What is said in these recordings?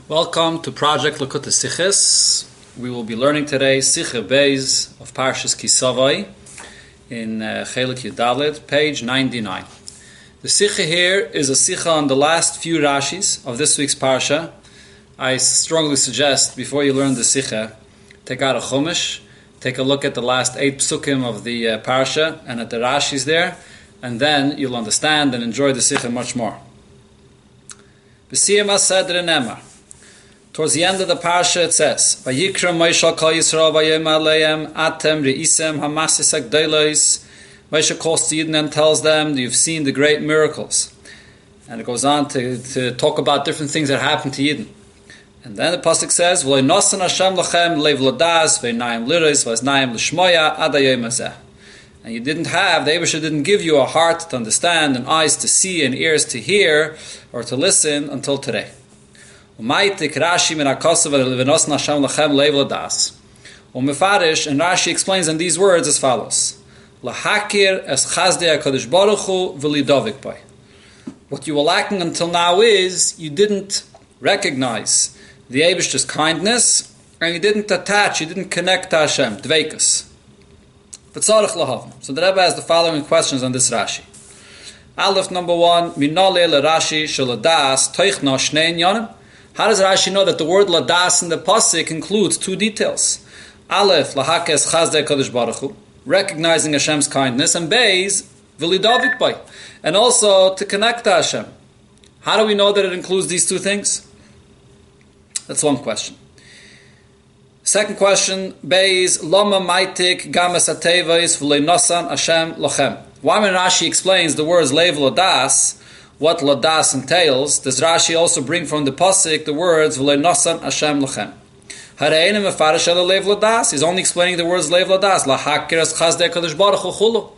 Welcome to Project Likutei Sichos. We will be learning today Sicha Beis of Parshas Kisavai in Chelik Yudalid, page 99. The Sicha here is a Sicha on the last few Rashis of this week's Parsha. I strongly suggest before you learn the Sicha, take out a Chumash, take a look at the last 8 Psukim of the Parsha and at the Rashis there, and then you'll understand and enjoy the Sicha much more. B'siyam HaSedre Nemar. Towards the end of the parsha it says, Vayikra Moshe Kol Yisrael Vayom Aleim Atem Re'isem Hamasis Agdolos. Moshe calls the Yidden and tells them that you've seen the great miracles. And it goes on to talk about different things that happened to Yidden. And then the pasuk says, V'lo nosan Hashem lachem lev lodas ve'nayim liris v'aznayim l'shmoya ad hayom hazeh. And you didn't have, the Eibusha didn't give you a heart to understand and eyes to see and ears to hear or to listen until today. Umaitik Rashi min HaKosav v'levenosna Hashem lachem leiv ladas. Umefarish, and Rashi explains in these words as follows: Lahakir es chazdei HaKadosh Baruch Hu v'lidovik by. What you were lacking until now is you didn't recognize the Eibishter's kindness and you didn't attach, you didn't connect to Hashem, dveikus. V'tzarech lahavim. So the Rebbe has the following questions on this Rashi. Aleph number 1, minole Rashi shaladas toichna shnei inyanim. How does Rashi know that the word ladas in the pasuk includes 2 details? Aleph, lahakes chazdei kadosh baruch hu, recognizing Hashem's kindness, and beis, v'lidavik by, and also to connect to Hashem. How do we know that it includes these 2 things? That's one question. Second question, beis, lama maitik gamas atevais v'leinosan Hashem lochem. Why when Rashi explains the words leiv ladas, what ladas entails, does Rashi also bring from the pasuk the words v'leinosan Hashem lachem? Hareinu mefarish ala leiv ladas. He's only explaining the words leiv ladas. Lahakir es chazdei kadosh baruch hu chulu.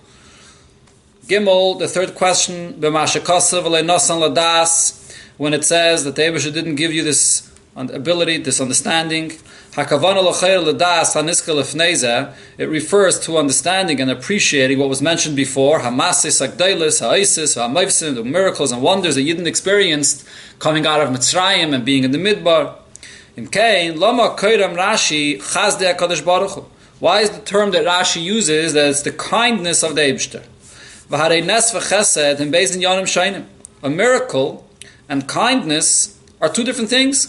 Gimel, the third question, b'mashakasa v'leinosan ladas, when it says that the Eibusha didn't give you this ability, this understanding. Hakavana l'chayr ladas haniska lefneza. It refers to understanding and appreciating what was mentioned before. Hamasis agdeilis, ha'osis, ha'mayvsim, the miracles and wonders that Yidden experienced coming out of Mitzrayim and being in the Midbar. Imkein lama koyram Rashi chazdei HaKadosh Baruch Hu. Why is the term that Rashi uses that it's the kindness of the Eibishter? V'harei nes v'chesed and beis inyanim sheinim. A miracle and kindness are 2 different things.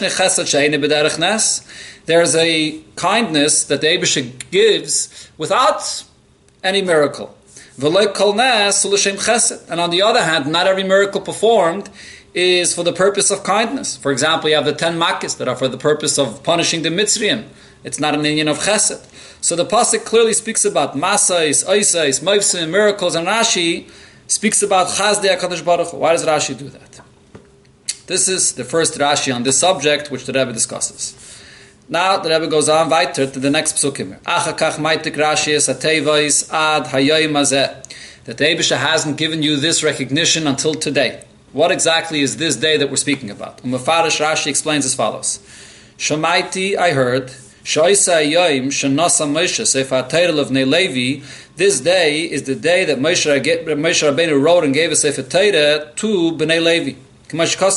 There's a kindness that the Eibusha gives without any miracle. And on the other hand, not every miracle performed is for the purpose of kindness. For example, you have the 10 makkis that are for the purpose of punishing the Mitzrayim. It's not an inyan of chesed. So the pasuk clearly speaks about masais, oisais, moivsim, miracles, and Rashi speaks about chazdei HaKadosh Baruch Hu. Why does Rashi do that? This is the first Rashi on this subject, which the Rebbe discusses. Now the Rebbe goes on weiter to the next psukim. Achakach maitik Rashi es atevais ad hayom hazeh. That the Eibusha hasn't given you this recognition until today. What exactly is this day that we're speaking about? Umefarish Rashi explains as follows: Shamaiti, I heard, shoisa hayom shenasa Moshe sefer HaTorah levnei Levi. This day is the day that Moshe Rabbeinu wrote and gave a sefer Torah to Bnei Levi. As it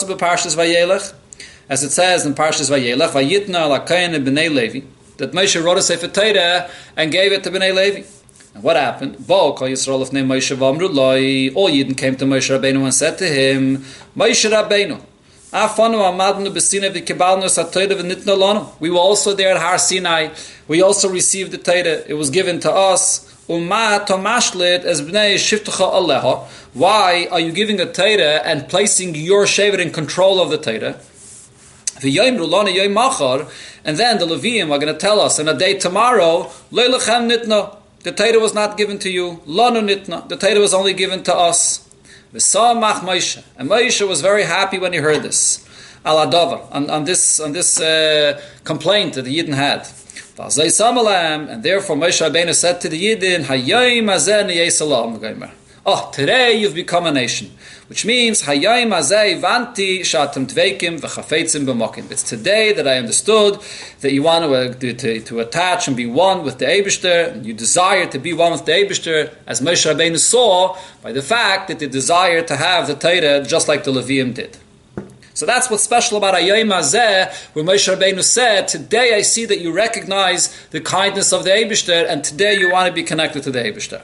says in Parshas Vayelech, Vayitna l'kayin b'nei Levi, that Moshe wrote a sefer Torah and gave it to Bnei Levi. And what happened? Bo kol Yisrael lefnei Moshe v'amru loi. All Yidden came to Moshe Rabbeinu and said to him, Moshe Rabbeinu, afanu amadnu b'sinai v'kibalnu sat-Torah v'nitna lanu. We were also there at Har Sinai. We also received the Torah. It was given to us. Why are you giving a Torah and placing your shevet in control of the Torah? And then the Leviim are going to tell us on a day tomorrow, the Torah was not given to you. The Torah was only given to us. And Moshe was very happy when he heard this. On this complaint that the Yidden had. And therefore Moshe Rabbeinu said to the Yidden, today you've become a nation. Which means, it's today that I understood that you want to attach and be one with the Eibishter, and you desire to be one with the Eibishter, as Moshe Rabbeinu saw by the fact that they desire to have the Torah just like the Leviim did. So that's what's special about Hayom Hazeh, where Moshe Rabbeinu said, today I see that you recognize the kindness of the Eibishter, and today you want to be connected to the Eibishter.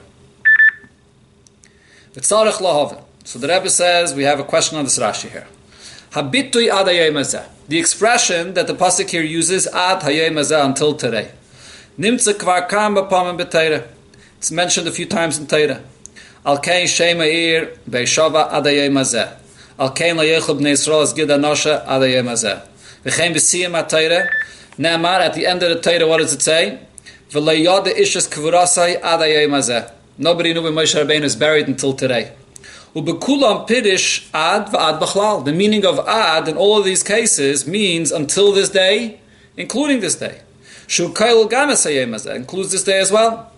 So the Rebbe says, we have a question on this Rashi here. Habitui ad Hayom Hazeh. The expression that the pasuk here uses, ad Hayom Hazeh, until today. Nimtze kvar kam b'pamim b'Teirah. It's mentioned a few times in Teirah. Al kein shema ir be'shava ad Hayom Hazeh. Al kein la yechel b'nei Yisrael as gid anosha ad Hayom Hazeh. V'chein b'siyim at Teirah. Ne'amar, at the end of the Teirah, what does it say? V'le yada ishas kavurasai ad Hayom Hazeh. Nobody knew when Moshe Rabbeinu is buried until today. Ubekulam pidish ad v'ad b'chlal. The meaning of ad in all of these cases means until this day, including this day. Shu kail games Hayom Hazeh includes this day as well.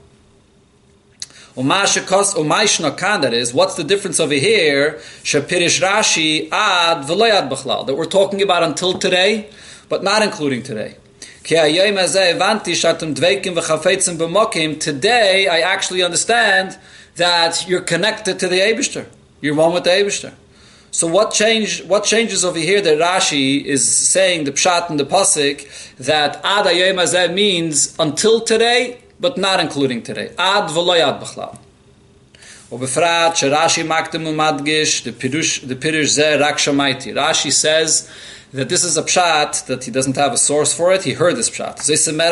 Umayshna kan, that is, what's the difference over here? Shapirish Rashi ad v'layad b'chlal, that we're talking about until today, but not including today. Today I actually understand that you're connected to the Eibishter. You're one with the Eibishter. So what changes over here that Rashi is saying, the Pshat and the Pasuk, that Ad Hayom Hazeh means until today, but not including today. Ad v'lo yad b'chlal. Ubefrat sherashi maktem umadgish the pirush zeh rak shamaiti. Rashi says that this is a pshat that he doesn't have a source for it. He heard this pshat.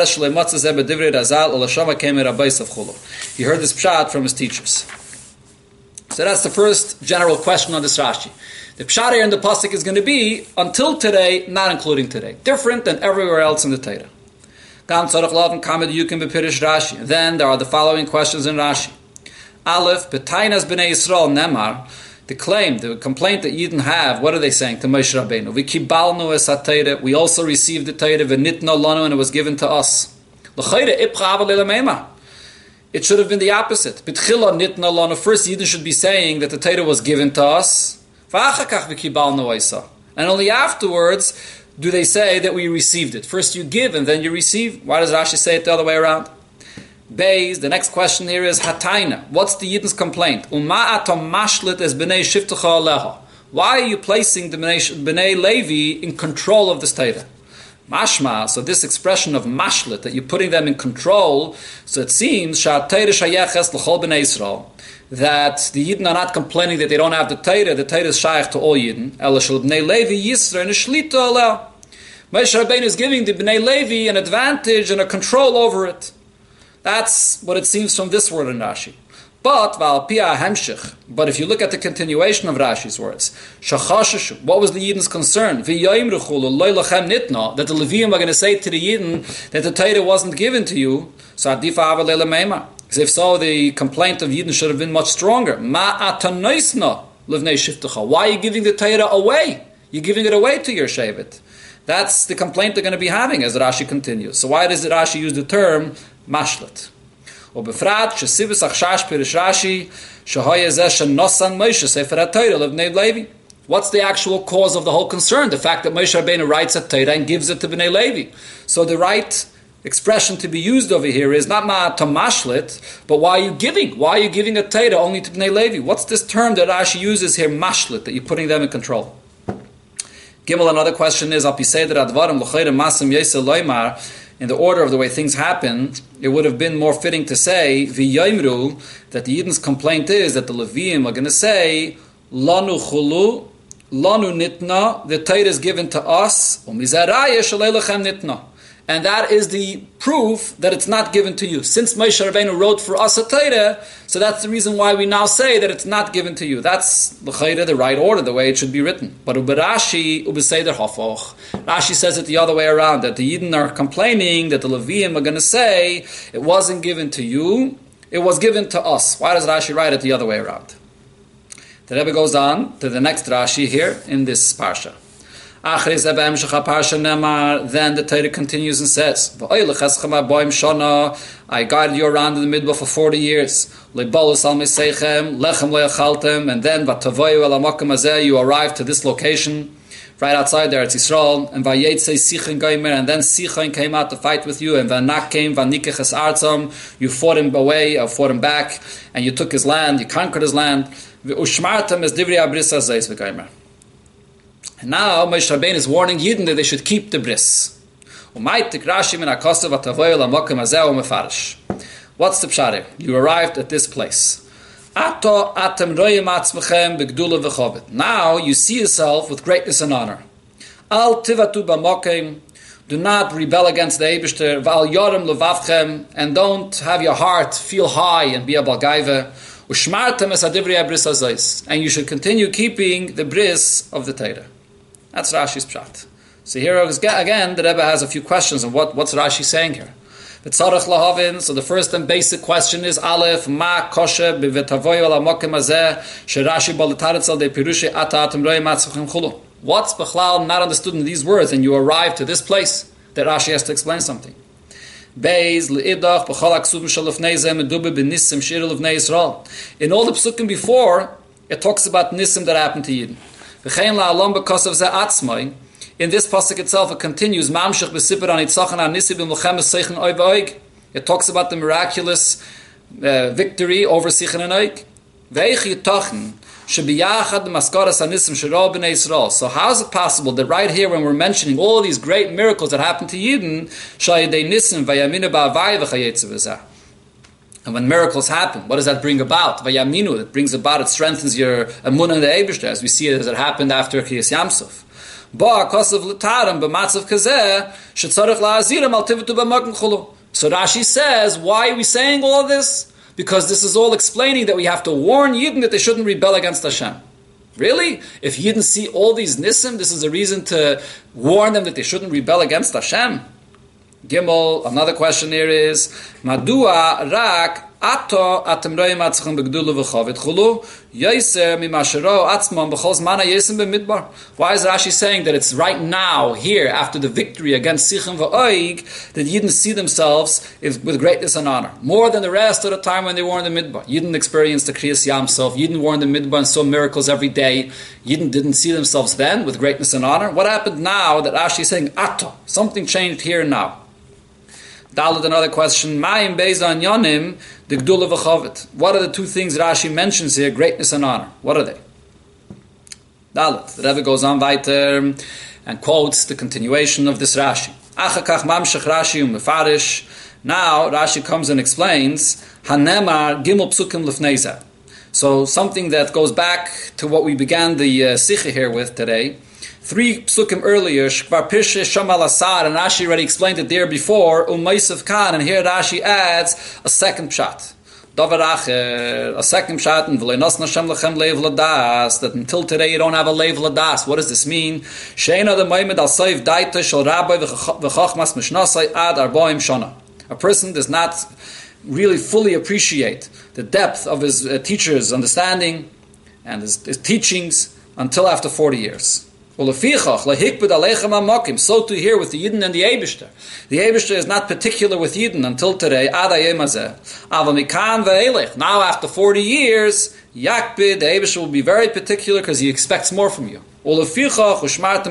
He heard this pshat from his teachers. So that's the first general question on this Rashi. The pshat here in the pasuk is going to be until today, not including today. Different than everywhere else in the Torah. Then there are the following questions in Rashi. Aleph, Betainas B'nei Yisrael Nemar, the complaint that Yidden have, what are they saying to Moshe Rabbeinu? V'kibalnu es ha-Torah, we also received the Torah, v'nitno lanu, and it was given to us. L'chayre ipcha aval elameima. It should have been the opposite. B'tchila nitno lanu, first Yidden should be saying that the Torah was given to us, v'achakach v'kibalnu esa. And only afterwards do they say that we received it. First you give and then you receive. Why does Rashi say it the other way around? Beis, the next question here is Hataina. What's the Yidden's complaint? Uma atom mashlit es b'nei shiftecha aleha. Why are you placing the b'nei Levi in control of this Torah? Mashma, so this expression of mashlit, that you're putting them in control, so it seems that the Yidden are not complaining that they don't have the Torah is shaykh to all Yidden. Moshe Rabbeinu is giving the B'nai Levi an advantage and a control over it. That's what it seems from this word in Rashi. But if you look at the continuation of Rashi's words, what was the Yidden's concern? That the Leviim are going to say to the Yidden that the Torah wasn't given to you. So if so, the complaint of Yidden should have been much stronger. Why are you giving the Torah away? You're giving it away to your Shevet. That's the complaint they're going to be having, as Rashi continues. So why does Rashi use the term mashlet? Ubefrat shesivus achshash pirish Rashi shahoyezeh shenosan Moshe sefer haTorah levnei Levi. What's the actual cause of the whole concern? The fact that Moshe Rabbeinu writes a Torah and gives it to Bnei Levi. So the right expression to be used over here is not ma'atam mashlet, but why are you giving? Why are you giving a Torah only to Bnei Levi? What's this term that Rashi uses here, mashlet, that you're putting them in control? Gimel, another question is, in the order of the way things happen, it would have been more fitting to say, v'yomru, that the Yidden's complaint is that the Leviim are going to say, lanu chulu, lanu nitna, the Torah is given to us, u'mizaraya shalei lechem nitna. And that is the proof that it's not given to you. Since Moshe Rabbeinu wrote for us a Torah, so that's the reason why we now say that it's not given to you. That's the right order, the way it should be written. But Uberashi, Ubeseder Hafoch. Rashi says it the other way around, that the Yidden are complaining that the Leviim are going to say, it wasn't given to you, it was given to us. Why does Rashi write it the other way around? The Rebbe goes on to the next Rashi here in this parsha. Then the Torah continues and says, I guided you around in the middle for 40 years. And then you arrived to this location, right outside there, it's Yisrael. And then Sichon came out to fight with you. And you fought him away, or fought him back, and you took his land, you conquered his land. And now Moshe Rabbeinu is warning Yidden that they should keep the bris. What's the pshat here? You arrived at this place. Now you see yourself with greatness and honor. Do not rebel against the Eibishter, and don't have your heart feel high and be a balgaiva. And you should continue keeping the bris of the Torah. That's Rashi's pshat. So here again, the Rebbe has a few questions on what's Rashi saying here. So the first and basic question is Aleph, Ma kosher b'vetavoy ala mokem hazeh sherashi balataretzel de pirushe ata atem roim atzvachem chulu. What's b'chlal not understood in these words, and you arrive to this place that Rashi has to explain something. Beis leidach b'chol aksuvim shalufnei zeh medube b'nissim shir lufnei Yisrael. In all the psukim before, it talks about nissim that happened to Yidden. V'chein la'alam b'kosav zeh atzmai. In this pasuk itself, it continues, Mamshech b'sipur anitzachon anisi b'milchemes seichen oy v'oig. It talks about the miraculous victory over Sichen and Oig. Ve'ich yitochen shebiyachad maskaras anisim shero b'nei Yisrael. So how is it possible that right here, when we're mentioning all these great miracles that happened to Yidden, shayidei nisim v'yaminu ba'avai v'chayetze v'zah. And when miracles happen, what does that bring about? V'yaminu, it brings about, it strengthens your emunah in the Eibishter, as we see it as it happened after Kriyas Yamsuf. So Rashi says, why are we saying all of this? Because this is all explaining that we have to warn Yidden that they shouldn't rebel against Hashem. Really? If Yidden see all these nisim, this is a reason to warn them that they shouldn't rebel against Hashem? Gimel, another question here is, Madua rak ato atem roim atzchem begdulu v'chavit chulu yoser mimashero atzmon b'chol zman hayesim b'midbar. Why is Rashi saying that it's right now, here, after the victory against Sichen v'oig, that Yidden see themselves with greatness and honor, more than the rest of the time when they were in the midbar? Yidden experienced the Kriyas Yamsuf, Yidden were in the midbar and saw miracles every day. Yidden didn't see themselves then with greatness and honor. What happened now that Rashi is saying ato? Something changed here and now. Dalit, another question. Ma'im beis anyonim the gdula v'chavit. What are the two things Rashi mentions here? Greatness and honor. What are they? Dalit. The Rebbe goes on weiter and quotes the continuation of this Rashi. Achakach mamshech Rashi umefarish. Now Rashi comes and explains Hanemar gimel psukim lefneiza. So something that goes back to what we began the Sikha here with today. 3 psukim earlier, Shkvar Pirshe Shamal Asar, and Rashi already explained it there before, Meisav Khan, and here Rashi adds a second pshat. Davar Acher, a second pshat, and V'leinos Nashem Lechem Leiv Ladas, that until today you don't have a Leiv Ladas. What does this mean? Sheina the Moimed Al Soiv Daita Shal Rabbi V'chachmas Mishnasai Ad Arboim Shana. A person does not really fully appreciate the depth of his teacher's understanding and his teachings until after 40 years. So to here with the Yidden and the Eibishter. The Eibishter is not particular with Yidden until today. Now after 40 years, Yakbid, the Eibishter will be very particular because he expects more from you. And therefore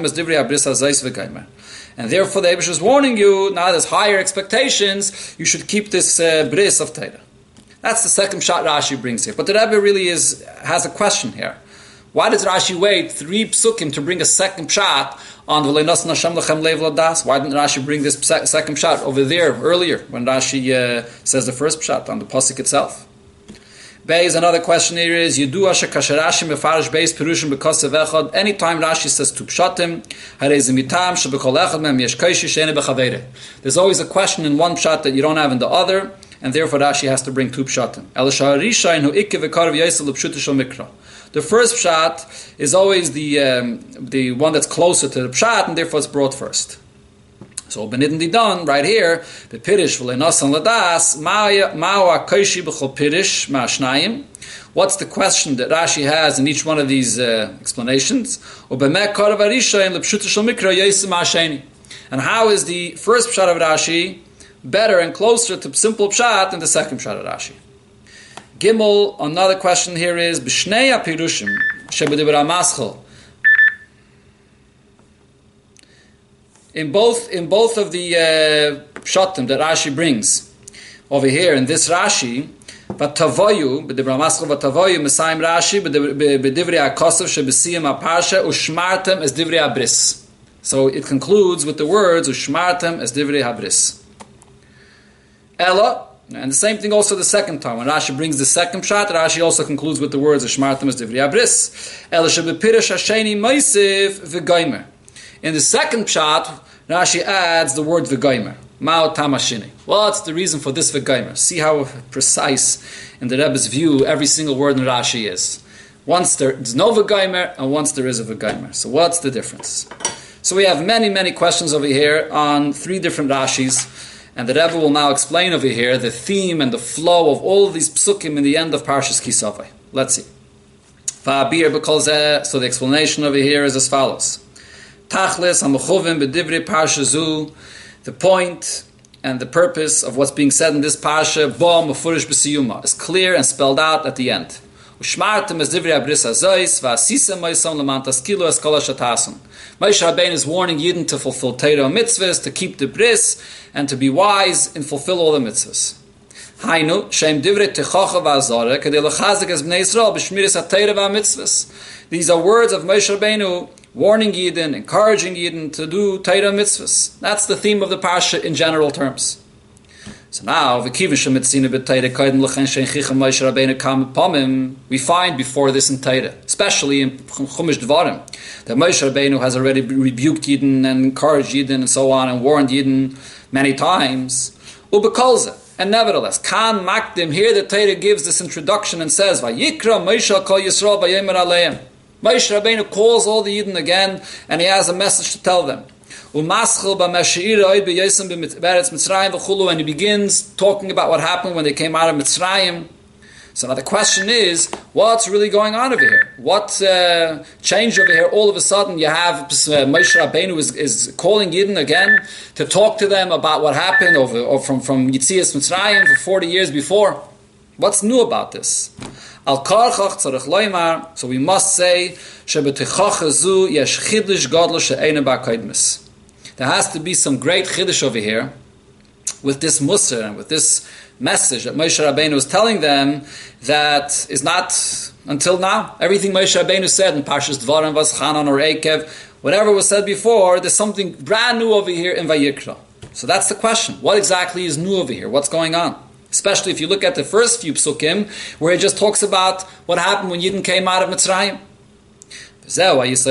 the Eibishter is warning you, now there's higher expectations, you should keep this bris of Torah. That's the second shot Rashi brings here. But the Rebbe really has a question here. Why does Rashi wait 3 psukim to bring a second pshat on V'leinos Nashem Lechem Leiv Ladas? Why didn't Rashi bring this second pshat over there earlier when Rashi says the first pshat on the pasuk itself? Beis, another question here is Yidua shekasher Rashi mefarish beis pirushim b'kosev echad. Anytime Rashi says 2 pshatim, harei ze mitam shebechol echad mem yesh koishi she'ene b'chaveireh. There's always a question in one pshat that you don't have in the other, and therefore Rashi has to bring 2 pshatim. El sha'arishayin hu ikke v'karav yosel l'pshuta shel mikra. The first pshat is always the one that's closer to the pshat, and therefore it's brought first. So benidin didan right here, the pirish v'leinasan ladas ma'u akaishi b'chol pirish ma'ashnayim. What's the question that Rashi has in each one of these explanations? U'b'meh karav arishayin l'pshuta shel mikra yosem ma'asheni. And how is the first pshat of Rashi better and closer to simple pshat than the second pshat of Rashi? Gimel, another question here is B'shnei HaPirushim Shebedibur HaMaschel. In both of the pshatim that Rashi brings over here in this Rashi, Vatavoyu, b'divra maschil vatavoyu, Messiah Rashi, b'divrei HaKosov, shebesiyim HaParsha, ushmartem es divrei HaBris. So it concludes with the words, ushmartem es divrei HaBris. Ella, and the same thing also the second time. When Rashi brings the second pshat, Rashi also concludes with the words, ushmartem es divrei HaBris. Ella shebepirish hasheni meisiv v'goymer. In the second pshat, Rashi adds the word v'goymer. Mao tamashini. What's the reason for this v'goymer? See how precise in the Rebbe's view every single word in Rashi is. Once there is no v'goymer, and once there is a v'goymer. So what's the difference? So we have many, many questions over here on 3 different Rashis, and the Rebbe will now explain over here the theme and the flow of all of these psukim in the end of Parshas Kisavai. Let's see. So the explanation over here is as follows. Tachlis hamachuvim b'divrei parsha zu. The point and the purpose of what's being said in this parsha, bo mefurish b'siyuma, is clear and spelled out at the end. Ushmartem es divrei abris hazois v'asisem moisam lemant askilu es kol hashatasun. Moshe Rabbeinu is warning Yidden to fulfill Torah mitzvahs, to keep the bris, and to be wise and fulfill all the mitzvahs. Hainu shem divrei techacha v'azara kedei lechazik es bnei Yisrael b'shmiras haTorah v'mitzvahs. These are words of Moshe Rabbeinu warning Yidden, encouraging Yidden to do Torah mitzvahs. That's the theme of the parsha in general terms. So now, we find before this in Torah, especially in Chumash Dvarim, that Moshe Rabbeinu has already rebuked Yidden and encouraged Yidden and so on, and warned Yidden many times. And nevertheless, Kan Makdim, here the Torah gives this introduction and says, Vayikra Moshe kol Yisrael vayomer aleim. Moshe Rabbeinu calls all the Yidden again, and he has a message to tell them. And he begins talking about what happened when they came out of Mitzrayim. So now the question is, what's really going on over here? What changed over here? All of a sudden you have Moshe Rabbeinu is calling Yidden again to talk to them about what happened from Yitzias Mitzrayim for 40 years before. What's new about this? So we must say, there has to be some great chiddush over here with this musar and with this message that Moshe Rabbeinu is telling them that is not until now. Everything Moshe Rabbeinu said in Parshas Dvarim, Vaschanan or Ekev, whatever was said before, there's something brand new over here in Vayikra. So that's the question. What exactly is new over here? What's going on? Especially if you look at the first few psukim, where it just talks about what happened when Yidden came out of Mitzrayim. So it's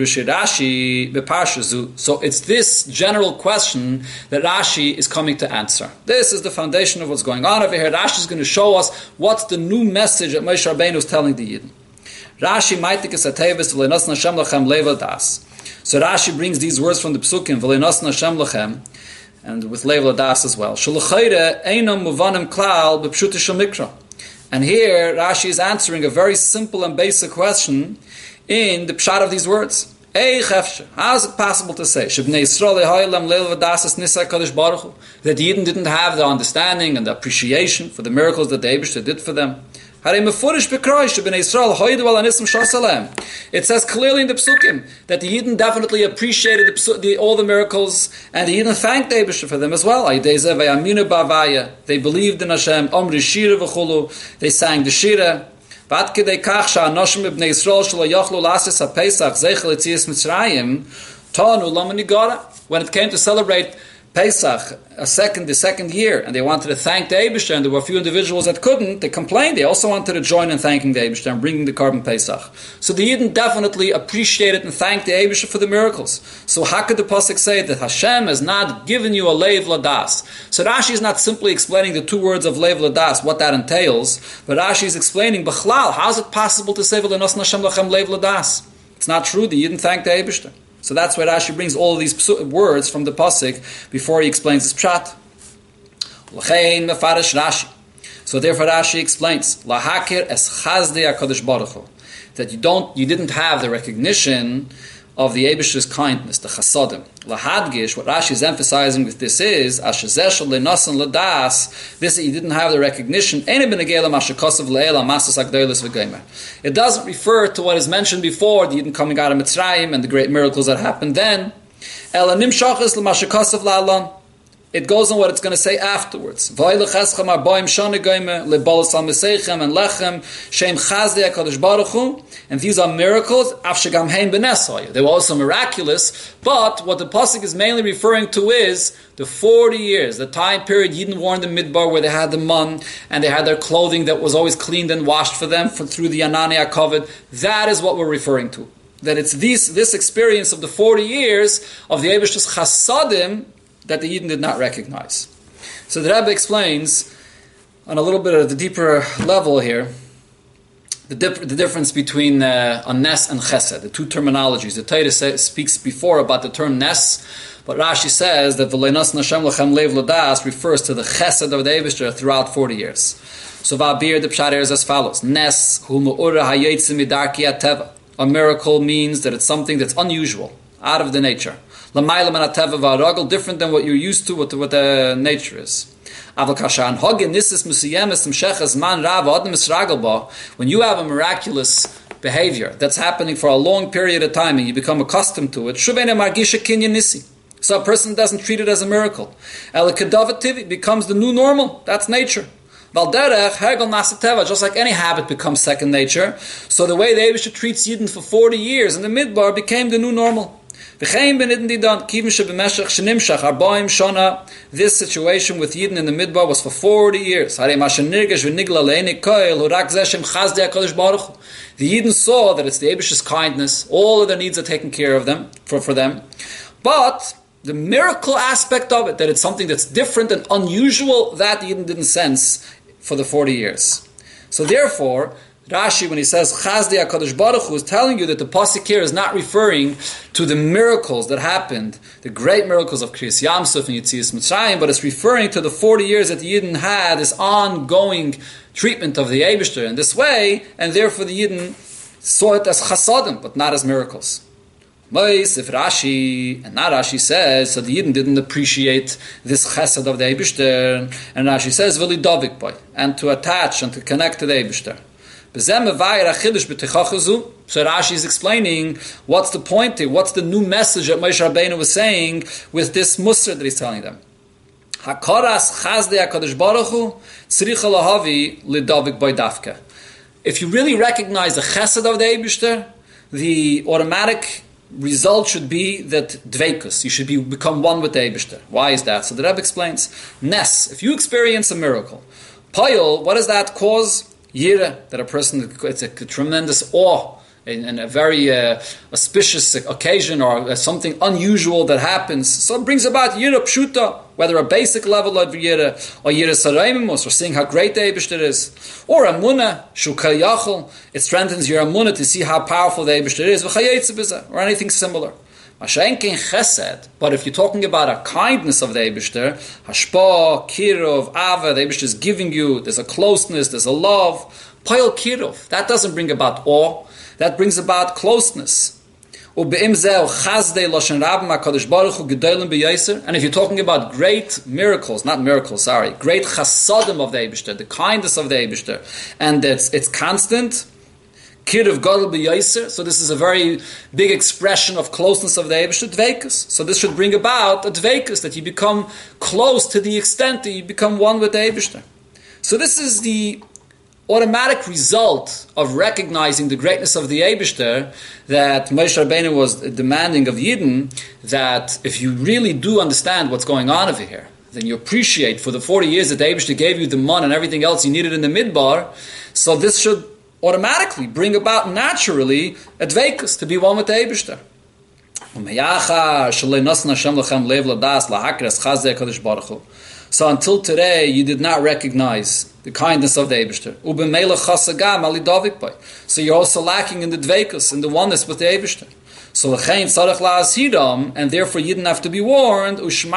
this general question that Rashi is coming to answer. This is the foundation of what's going on over here. Rashi is going to show us what's the new message that Moshe Rabbeinu is telling the Yidden. Rashi So Rashi brings these words from the psukim, and with Lev Ladas as well. And here Rashi is answering a very simple and basic question in the pshat of these words. How is it possible to say that Yidden didn't have the understanding and the appreciation for the miracles that the Eibishter did for them? It says clearly in the psukim that the Yidden definitely appreciated all the miracles, and the Yidden thanked the Eibishter for them as well. They believed in Hashem, they sang the Shira. When it came to celebrate Pesach, the second year, and they wanted to thank the Eibishter, and there were a few individuals that couldn't, they complained. They also wanted to join in thanking the Eibishter and bringing the Korban Pesach. So the Yidden definitely appreciated and thanked the Eibishter for the miracles. So how could the Pasuk say that Hashem has not given you a Leiv Ladas? So Rashi is not simply explaining the 2 words of Leiv Ladas, what that entails, but Rashi is explaining, B'chlal, how is it possible to say V'lenosna Hashem lachem Leiv Ladas? It's not true. The Yidden thanked the Eibishter. So that's why Rashi brings all of these words from the pasuk before he explains his pshat. So therefore Rashi explains lahakir es chazdei HaKadosh Baruch Hu, that you didn't have the recognition of the Eibishter's kindness, the chasadim. Lahadgish, what Rashi is emphasizing with this is ashezesh lenasan ladas. This that you didn't have the recognition. It doesn't refer to what is mentioned before, the Yidden coming out of Mitzrayim and the great miracles that happened then. it goes on what it's going to say afterwards. And these are miracles. They were also miraculous, but what the pasuk is mainly referring to is the 40 years, the time period Yidden were in the Midbar, where they had the man and they had their clothing that was always cleaned and washed for them through the Anani HaKavod. That is what we're referring to. That it's this experience of the 40 years of the Eibishter's Chasadim that the Yidden did not recognize. So the Rebbe explains on a little bit of the deeper level here the difference between a Nes and Chesed, the two terminologies. The Torah speaks before about the term Nes, but Rashi says that V'leinas Nashem Lechem Lev Ladas refers to the Chesed of the Eibishter throughout 40 years. So Va'abir the Pshat is as follows: Nes hu me'ura hayetzim midarki ateva. A miracle means that it's something that's unusual, out of the nature. L'mayla min hateva v'haragel, different than what you're used to, what the nature is. When you have a miraculous behavior that's happening for a long period of time and you become accustomed to it, so a person doesn't treat it as a miracle. It becomes the new normal. That's nature. Just like any habit becomes second nature, so the way the Eibusher treats Yidden for 40 years in the Midbar became the new normal. This situation with Yidden in the Midbar was for 40 years. The Yidden saw that it's the Eibusher's kindness, all of their needs are taken care of them, for them. But the miracle aspect of it, that it's something that's different and unusual, that Yidden didn't sense for the 40 years. So therefore, Rashi, when he says Chazdi HaKadosh Baruch Hu, is telling you that the pasuk here is not referring to the miracles that happened, the great miracles of Kriyas Yamsuf and Yetzias Mitzrayim, but it's referring to the 40 years that the Yidden had this ongoing treatment of the Eibishter in this way, and therefore the Yidden saw it as chasadim, but not as miracles. If Rashi, and not Rashi says, so the Yidden didn't appreciate this chesed of the Eibishter, and Rashi says, V'li dovik boy, and to attach and to connect to the Eibishter. So Rashi is explaining what's the point here, what's the new message that Moshe Rabbeinu was saying with this Musar that he's telling them. If you really recognize the chesed of the Eibishter, the automatic result should be that dveikus, you should become one with the Eibishter. Why is that? So the Rebbe explains, Nes, if you experience a miracle, Payil, what does that cause? Yira, that a person, it's a tremendous awe in a very auspicious occasion or something unusual that happens. So it brings about Yira Pshuta, whether a basic level of Yira or Yira Saraimus, or seeing how great the Eibishter is, or Amunah, Shukal Yachol, it strengthens your Amunah to see how powerful the Eibishter is, or anything similar. But if you're talking about a kindness of the Eibishter, Hashpa, Kirov, Ava, the Eibishter is giving you, there's a closeness, there's a love, Payil Kirov, that doesn't bring about awe, that brings about closeness. And if you're talking about great miracles, great chasadim of the Eibishter, the kindness of the Eibishter, and it's constant, Kirov Gadol B'Yaiser, so this is a very big expression of closeness of the Eibishter, Dveikus. So this should bring about a Dveikus, that you become close to the extent that you become one with the Eibishter. So this is the automatic result of recognizing the greatness of the Eibishter that Moshe Rabbeinu was demanding of Yidden, that if you really do understand what's going on over here, then you appreciate for the 40 years that the Eibishter gave you the man and everything else you needed in the Midbar, so this should automatically bring about naturally a dveikus, to be one with the Eibishter. So until today, you did not recognize the kindness of the Eibishter. So you're also lacking in the dveikus, in the oneness with the Eibishter. So and therefore you didn't have to be warned,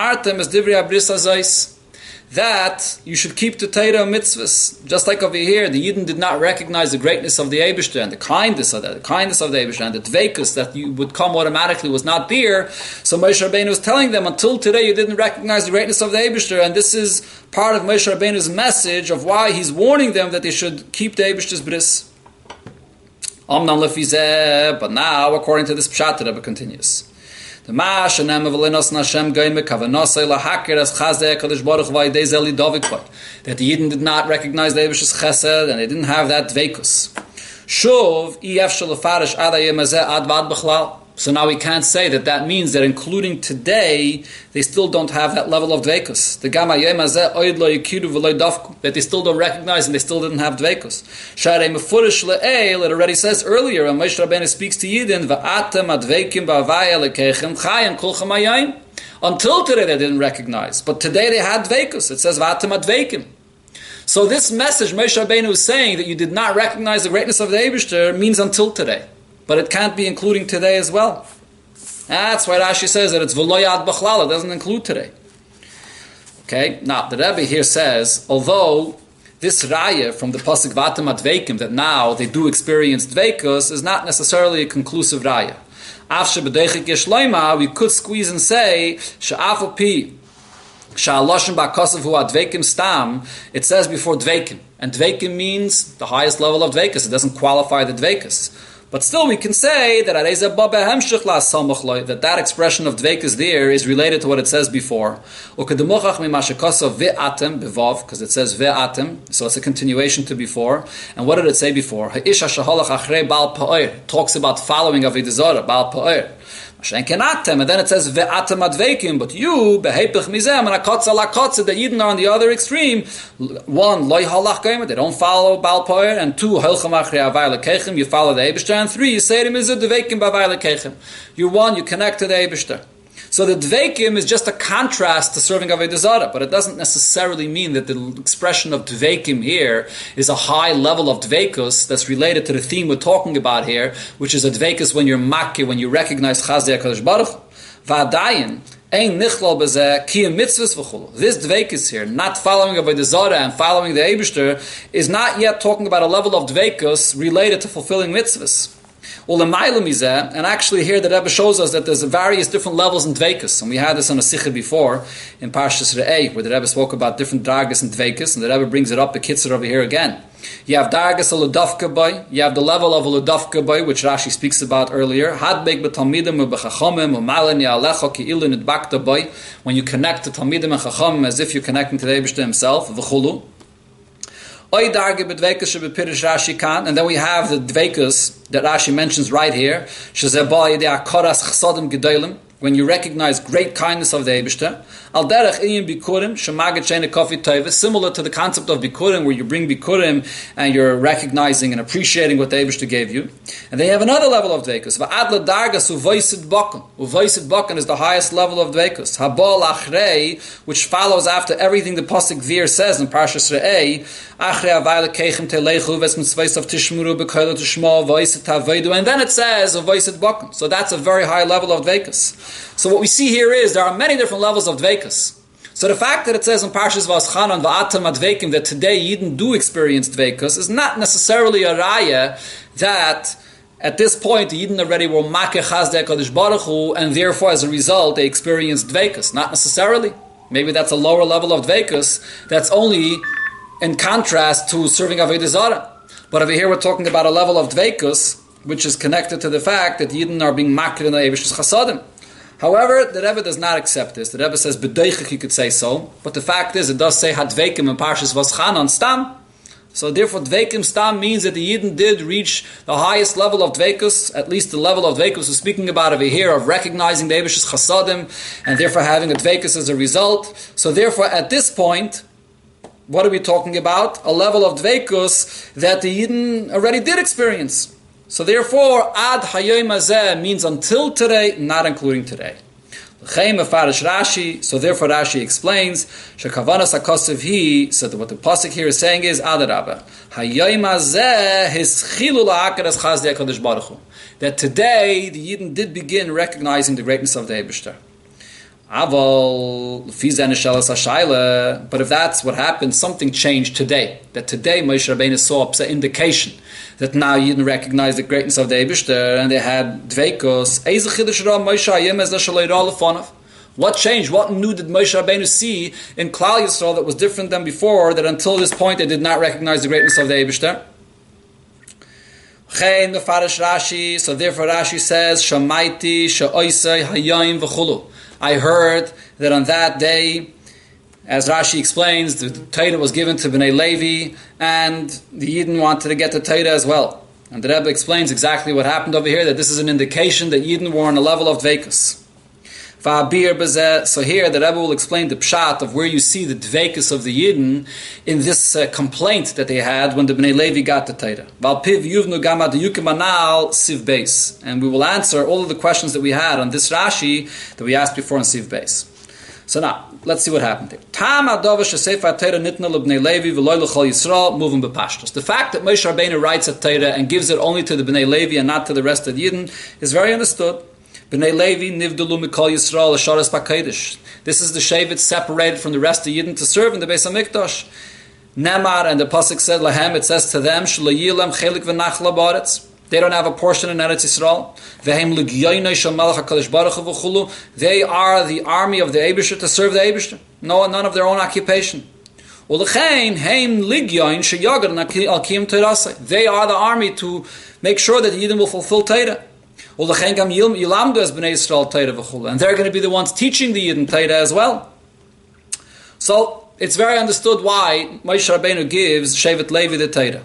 that you should keep the Torah mitzvahs. Just like over here, the Yidden did not recognize the greatness of the Eibishter and the kindness of the Eibishter, and the dveikus that you would come automatically was not there. So Moshe Rabbeinu was telling them, until today you didn't recognize the greatness of the Eibishter, and this is part of Moshe Rabbeinu's message of why he's warning them that they should keep the Eibishter's bris. But now, according to this Pshat, the Rebbe continues. The Ma'ash and V'lenos Nashem Goyim Kavanasei LaHakir as Chazeh Kadosh Baruch Vayidei Zeli Dovikvay. That the Yidden did not recognize the Eibish's Chesed and they didn't have that Dveikus. Shuv Ef Shalafarish Adayim Azeh Advad B'chlal. So now we can't say that means that including today, they still don't have that level of dveikus. The Gama Yom Hazeh Oid Lo Yikiru V'Lo Dafku, that they still don't recognize and they still didn't have dveikus. Sharei Mefurish Le'el, it already says earlier, when Moshe Rabbeinu speaks to Yidden, V'atem Adveikim Ba'avaya Lekechem Chayim Kulchem Hayayim. Until today they didn't recognize, but today they had dveikus. It says V'atem Adveikim. So this message Moshe Rabbeinu is saying that you did not recognize the greatness of the Eibishter means until today. But it can't be including today as well. That's why Rashi says that it's v'loyad b'chlal, it doesn't include today. Okay, now the Rebbe here says, although this raya from the pasuk Vatem Adveikim, that now they do experience dveikus, is not necessarily a conclusive raya. Afshe b'deichik yeshloima, we could squeeze and say, she'afal pi, she'aloshem ba'kosav hu adveikim stam, it says before dveikim. And dveikim means the highest level of dveikus, it doesn't qualify the dveikus. But still we can say that that expression of dveikus there is related to what it says before. Because it says ve'atem, so it's a continuation to before. And what did it say before? Talks about following Avodah Zarah, Baal Pa'or. And then it says ve'atem adveikim, but you behepich mizem and akotza lakotza, the Yidden are on the other extreme. One, loy halach goyim, they don't follow Baal Pa'or, and two, helchem achrei avay lekechem, you follow the Eibishter, and three, yiseirim izud dveikim b'avay lekechem. You one, you connect to the Eibishter. So the dveikim is just a contrast to serving Avodah Zarah, but it doesn't necessarily mean that the expression of dveikim here is a high level of dveikus that's related to the theme we're talking about here, which is a dveikus when you're makkeh, when you recognize Chazdei HaKadosh Baruch Hu. V'adayin, ein nichlal b'zeh kiyum mitzvahs v'chulu. This dveikus here, not following Avodah Zarah and following the Eibishter, is not yet talking about a level of dveikus related to fulfilling mitzvahs. And actually here the Rebbe shows us that there's various different levels in Dveikus. And we had this on a Sikha before, in Parshas Re'eh, where the Rebbe spoke about different Dargas in Dveikus, and the Rebbe brings it up, the Kitzur over here again. You have Dargas Aludavka Boy, you have the level of Aludavka Boy, which Rashi speaks about earlier. Hadbek b'talmidim u'b'chachomim u'malen ya'alecha ki'ilu nidbakta Boy, when you connect to Talmidim and Chachomim as if you're connecting to the Eibishter himself, v'chulu. And then we have the dveikus that Rashi mentions right here, when you recognize great kindness of the Eibishter, similar to the concept of bikurim, where you bring bikurim and you're recognizing and appreciating what the Eibishter gave you. And they have another level of dveikus. Uvaisid bakan is the highest level of dveikus. Habal achrei, which follows after everything the pasuk Vir says in Parshas Re'eh, and then it says uvaisid bakan. So that's a very high level of dveikus. So what we see here is there are many different levels of dveikus. So the fact that it says in Parshas V'aschanan v'atem adveikim that today Yidden do experience dveikus is not necessarily a raya that at this point the Yidden already were makeh Chazdei HaKadosh Baruch Hu, and therefore as a result they experienced dveikus. Not necessarily. Maybe that's a lower level of dveikus that's only in contrast to serving Avodah Zarah. But over here we're talking about a level of dveikus which is connected to the fact that Yidden are being makeh in the Eibishter's chasadim. However, the Rebbe does not accept this. The Rebbe says, b'doichik, you could say so. But the fact is, it does say, hadveikim in Parshas V'aschanan stam. So therefore, dveikim stam means that the Yidden did reach the highest level of dveikus, at least the level of dveikus we're speaking about over here, of recognizing the Eibishter's chasadim, and therefore having a dveikus as a result. So therefore, at this point, what are we talking about? A level of dveikus that the Yidden already did experience. So therefore, ad hayom hazeh means until today, not including today. So therefore Rashi explains, shekavanas hakosev hi, so that what the pasuk here is saying is, adarabah, hayom hazeh hischilu la'akaras Chazdei HaKadosh Baruch Hu, that today the Yidden did begin recognizing the greatness of the Eibishter. But if that's what happened, something changed today. That today Moshe Rabbeinu saw an indication that now you didn't recognize the greatness of the Eibishter, and they had dveikos. What changed? What new did Moshe Rabbeinu see in Klal Yisrael that was different than before, that until this point they did not recognize the greatness of the Eibishter? Chen mefarish Rashi, so therefore Rashi says, Shamaiti she'oisei hayayim v'chulu. I heard that on that day, as Rashi explains, the Torah was given to Bnei Levi, and the Yidden wanted to get the Torah as well. And the Rebbe explains exactly what happened over here, that this is an indication that Yidden were on a level of Dveikus. So here the Rebbe will explain the pshat of where you see the dveikus of the Yidden in this complaint that they had when the Bnei Levi got the Torah. And we will answer all of the questions that we had on this Rashi that we asked before on Siv Beis. So now, let's see what happened here. The fact that Moshe Rabbeinu writes a Torah and gives it only to the Bnei Levi and not to the rest of the Yidden is very understood. Bnei Levi nivdelu mikol Yisrael l'sharas b'kodesh. This is the Shevet separated from the rest of Yidden to serve in the Beis Hamikdash. Nemar, and the pasuk said lahem, it says to them, sh'layilem chelik v'nachla b'aretz. They don't have a portion in Eretz Yisrael. V'hem l'gyoynei shel melech HaKadosh Baruch Hu v'chulu. They are the army of the Eibishter to serve the Eibishter. No, none of their own occupation. U'lechein heim ligyoyn sheyagar al kiyum teirasei. They are the army to make sure that the Yidden will fulfill Torah. And they're going to be the ones teaching the Yidden Torah as well. So it's very understood why Moshe Rabbeinu gives Shevet Levi the Torah.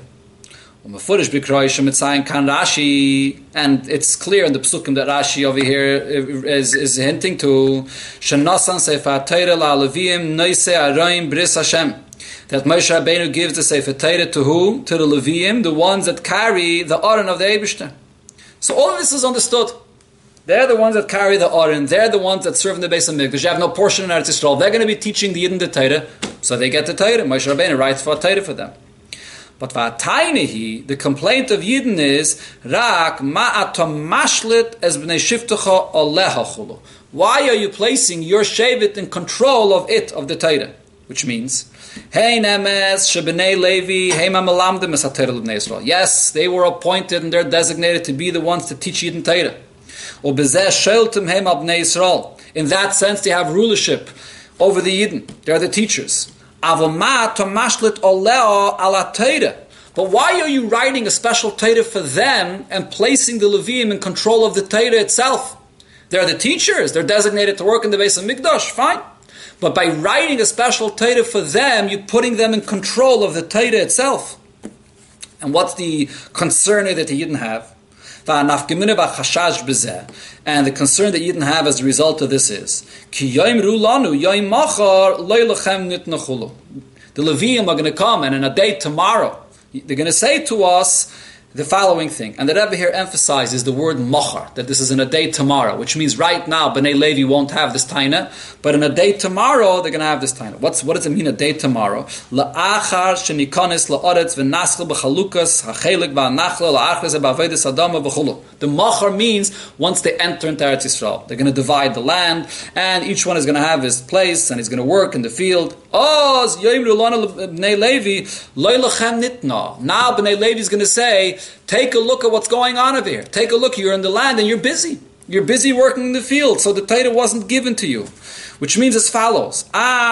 And it's clear in the psukim that Rashi over here is hinting to that Moshe Rabbeinu gives the Sefer Torah to who? To the Leviim, the ones that carry the Aron of the Eibishter. So all of this is understood. They're the ones that carry the Aron. They're the ones that serve in the Beis Hamikdash. You have no portion in Eretz Yisrael. They're going to be teaching the Yidden the Torah, so they get the Torah. Moshe Rabbeinu writes for a Torah for them. But v'ataynehi, the complaint of Yidden is rak ma'atom mashlit es b'nei shivtecha aleha chulu. Why are you placing your shevet in control of it, of the Torah? Which means, hey nemes shebnei Levi hey mamalamdim es haTorah l'bnei Yisrael. Yes, they were appointed and they're designated to be the ones to teach Yidden Torah. Ubezeh sheltem hey mal bnei Yisrael. In that sense, they have rulership over the Yidden. They're the teachers. Avoma tomashlit oleo ala Torah. But why are you writing a special Torah for them and placing the Leviim in control of the Torah itself? They're the teachers. They're designated to work in the Beis Hamikdash. Fine. But by writing a special Torah for them, you're putting them in control of the Torah itself. And what's the concern that the Yidden have? And the concern that Yidden have as a result of this is, the Leviim are going to come, and in a day tomorrow, they're going to say to us the following thing. And the Rebbe here emphasizes the word machar, that this is in a day tomorrow, which means right now Bnei Levi won't have this taina, but in a day tomorrow they're going to have this taina. What does it mean, a day tomorrow? La'achar shenikonis la'oretz v'naschel b'chalukas ha'chelik v'anachla la'achres b'avedes adama v'chulu. The machar means once they enter into Eretz Yisrael, they're going to divide the land, and each one is going to have his place, and he's going to work in the field. Oh, Bnei Levi, now Bnei Levi is going to say, take a look at what's going on over here. Take a look, you're in the land and you're busy. You're busy working in the field, so the Torah wasn't given to you. Which means as follows.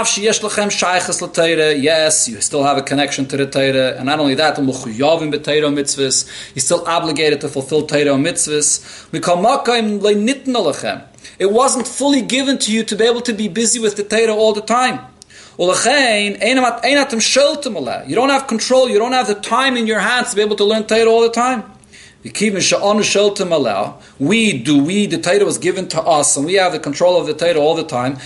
Yes, you still have a connection to the Torah, and not only that, you're still obligated to fulfill Torah mitzvahs. It wasn't fully given to you to be able to be busy with the Torah all the time. You don't have control, you don't have the time in your hands to be able to learn Torah all the time. The Torah was given to us, and we have the control of the Torah all the time.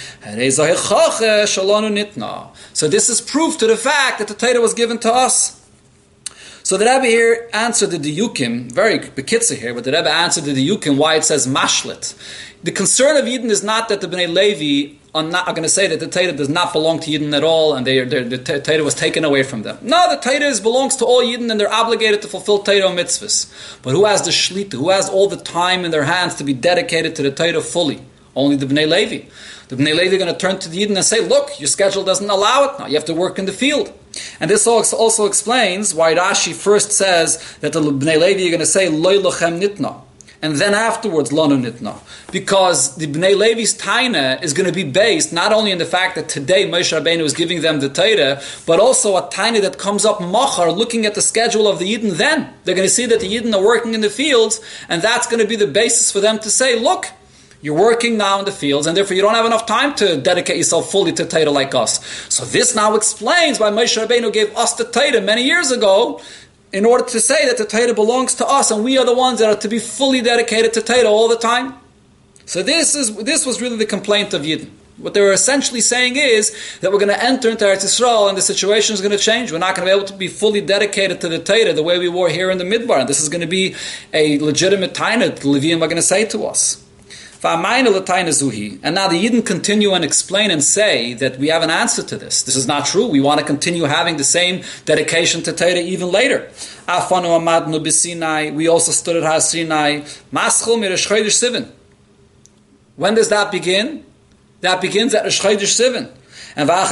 So this is proof to the fact that the Torah was given to us. So the Rebbe here answered the Diyukim, very bekitzer here, but the Rebbe answered the Diyukim why it says mashlit. The concern of Yidden is not that the Bnei Levi are going to say that the Torah does not belong to Yidden at all, and the Torah was taken away from them. No, the Torah belongs to all Yidden, and they're obligated to fulfill Torah mitzvahs. But who has the shlita? Who has all the time in their hands to be dedicated to the Torah fully? Only the Bnei Levi. The Bnei Levi are going to turn to the Yidden and say, look, your schedule doesn't allow it now. You have to work in the field. And this also explains why Rashi first says that the Bnei Levi are going to say, Loi lochem nitna. and then afterwards Lanu Nitna. Because the Bnei Levi's Taina is going to be based not only on the fact that today Moshe Rabbeinu is giving them the Torah, but also a Taina that comes up Machar, looking at the schedule of the Yidden then. They're going to see that the Yidden are working in the fields, and that's going to be the basis for them to say, look, you're working now in the fields, and therefore you don't have enough time to dedicate yourself fully to Torah like us. So this now explains why Moshe Rabbeinu gave us the Torah many years ago, in order to say that the Torah belongs to us, and we are the ones that are to be fully dedicated to Torah all the time. So this was really the complaint of Yidden. What they were essentially saying is that we're going to enter into Eretz Yisrael and the situation is going to change. We're not going to be able to be fully dedicated to the Torah the way we were here in the Midbar. And this is going to be a legitimate taina that the Levium are going to say to us. And now the Yidden continue and explain and say that we have an answer to this. This is not true. We want to continue having the same dedication to Torah even later. We also stood at Har Sinai. When does that begin? That begins at Rosh Chodesh Sivan. And then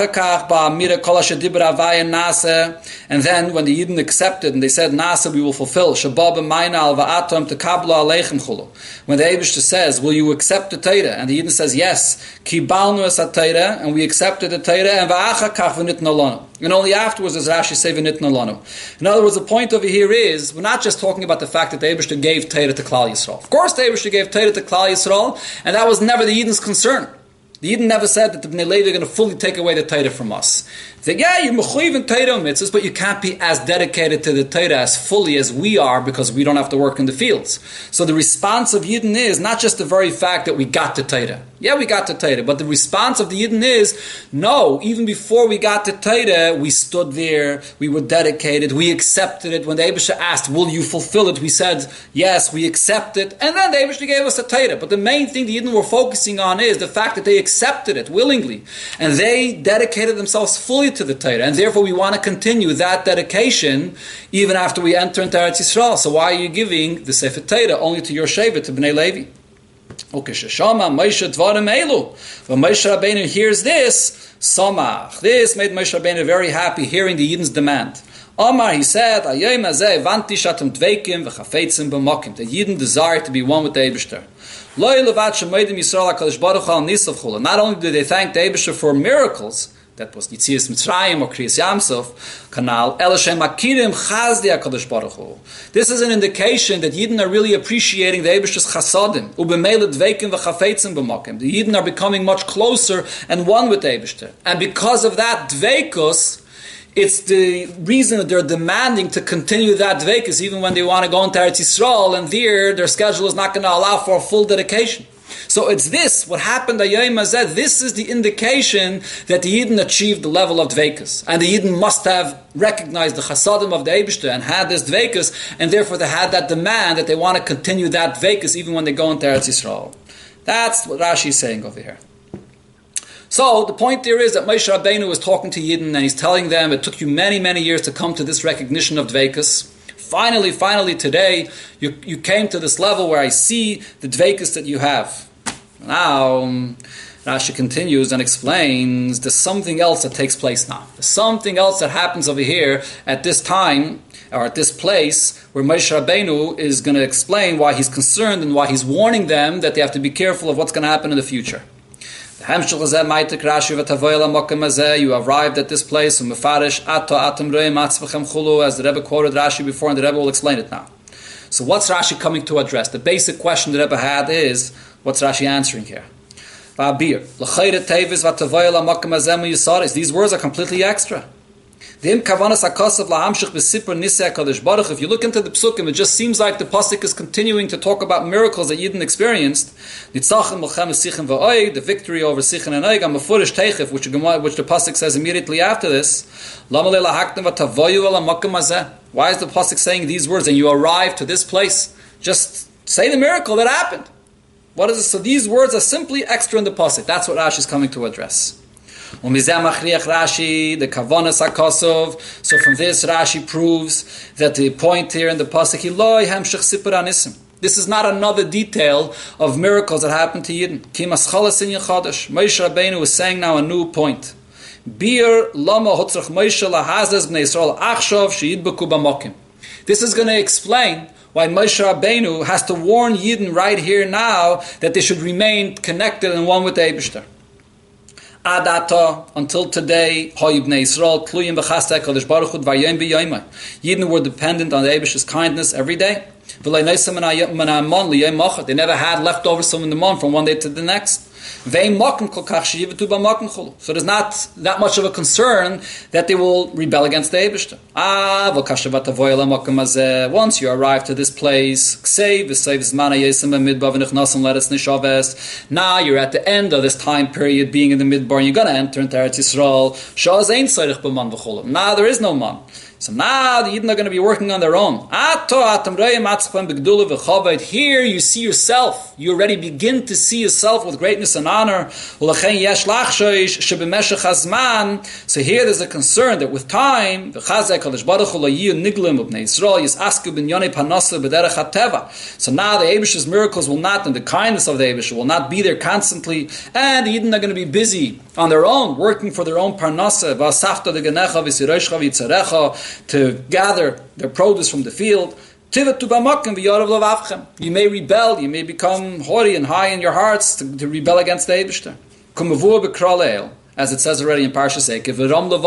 when the Yidden accepted and they said, Nasa, we will fulfill. When the Eibishter says, will you accept the Torah? And the Yidden says, yes. And we accepted the Torah. And only afterwards does Rashi say, in other words, the point over here is, we're not just talking about the fact that the Eibishter gave Torah to Klal Yisrael. Of course the Eibishter gave Torah to Klal Yisrael, and that was never the Yidden's concern. The Yidden never said that the Bnei Levi are going to fully take away the Torah from us. They say, yeah, you're mechuyev in Torah mitzvahs, but you can't be as dedicated to the Torah as fully as we are because we don't have to work in the fields. So the response of Yidden is not just the very fact that we got the Torah. Yeah, we got the Torah, but the response of the Yidden is, no, even before we got the Torah, we stood there, we were dedicated, we accepted it. When the Eibishter asked, will you fulfill it? We said, yes, we accept it. And then the Eibishter gave us the Torah. But the main thing the Yidden were focusing on is the fact that they accepted it willingly. And they dedicated themselves fully to the Torah. And therefore we want to continue that dedication even after we enter into Eretz Yisrael. So why are you giving the Sefer Torah only to your Shevet, to Bnei Levi? Okay, Sheshama, Moshe Dvarim Elu. When Moshe Rabbeinu hears this, Samach. This made Moshe Rabbeinu very happy, hearing the Yidden's demand. Omar, he said, Ayayim Azeh, Vanti Shatem Dveikim, V'chafeitzim B'mokim. The Yidden desire to be one with the Eibishter. Lo Levat Shemoidim Yisrael HaKadosh Baruch Hu Al Nisav Chula. Not only did they thank the Eibishter for miracles, that was Yitzias Mitzrayim or Kriyas Yamsuf Canal. Elishem Akirim Chazdi HaKadosh Baruch Hu. This is an indication that Yidden are really appreciating the Eibishter's Chasadim. Ubemele Dveikim v'chafeitzim b'mokim. The Yidden are becoming much closer and one with the Eibishter. And because of that Dveikus, it's the reason that they're demanding to continue that Dveikus even when they want to go into Eretz Yisrael, and their schedule is not going to allow for a full dedication. So it's this, what happened at Yom Hazeh, this is the indication that the Yidden achieved the level of Dveikus. And the Yidden must have recognized the Chasadim of the Eibishter and had this Dveikus, and therefore they had that demand that they want to continue that Dveikus even when they go into Eretz Yisrael. That's what Rashi is saying over here. So the point there is that Moshe Rabbeinu was talking to Yidden and he's telling them it took you many, many years to come to this recognition of Dveikus. Finally, today, you came to this level where I see the Dveikus that you have. Now, Rashi continues and explains there's something else that takes place now. There's something else that happens over here at this time, or at this place, where Moshe Rabbeinu is going to explain why he's concerned and why he's warning them that they have to be careful of what's going to happen in the future. You arrived at this place, as the Rebbe quoted Rashi before, and the Rebbe will explain it now. So what's Rashi coming to address? The basic question the Rebbe had is, what's Rashi answering here? These words are completely extra. If you look into the psukim, it just seems like the pasuk is continuing to talk about miracles that Yidden experienced. The victory over Sichin and Oig, which the pasuk says immediately after this. Why is the pasuk saying these words? And you arrive to this place. Just say the miracle that happened. What is it? So these words are simply extra in the pasuk. That's what Rashi is coming to address. Rashi, the kavanas hakosov. So from this, Rashi proves that the point here in the pasuk, this is not another detail of miracles that happened to Yidden. Moshe Rabbeinu is saying now a new point. This is going to explain why Moshe Rabbeinu has to warn Yidden right here now that they should remain connected and one with the Eibishter. Adata, until today, Yidden were dependent on the Eibishter's kindness every day. They never had leftovers from the month from one day to the next. So there's not that much of a concern that they will rebel against the Eibishter. Once you arrive to this place, now you're at the end of this time period being in the Midbar, and you're going to enter into Eretz Yisrael. Now there is no man. So now the Yidden are going to be working on their own. Here you see yourself. You already begin to see yourself with greatness and honor. So here there's a concern that with time, so now the Eibish's miracles will not, and the kindness of the Eibish will not be there constantly, and the Yidden are going to be busy on their own, working for their own parnasa, to gather their produce from the field. You may rebel, you may become haughty and high in your hearts to rebel against the Eibishter. As it says already in Parshas Ekev,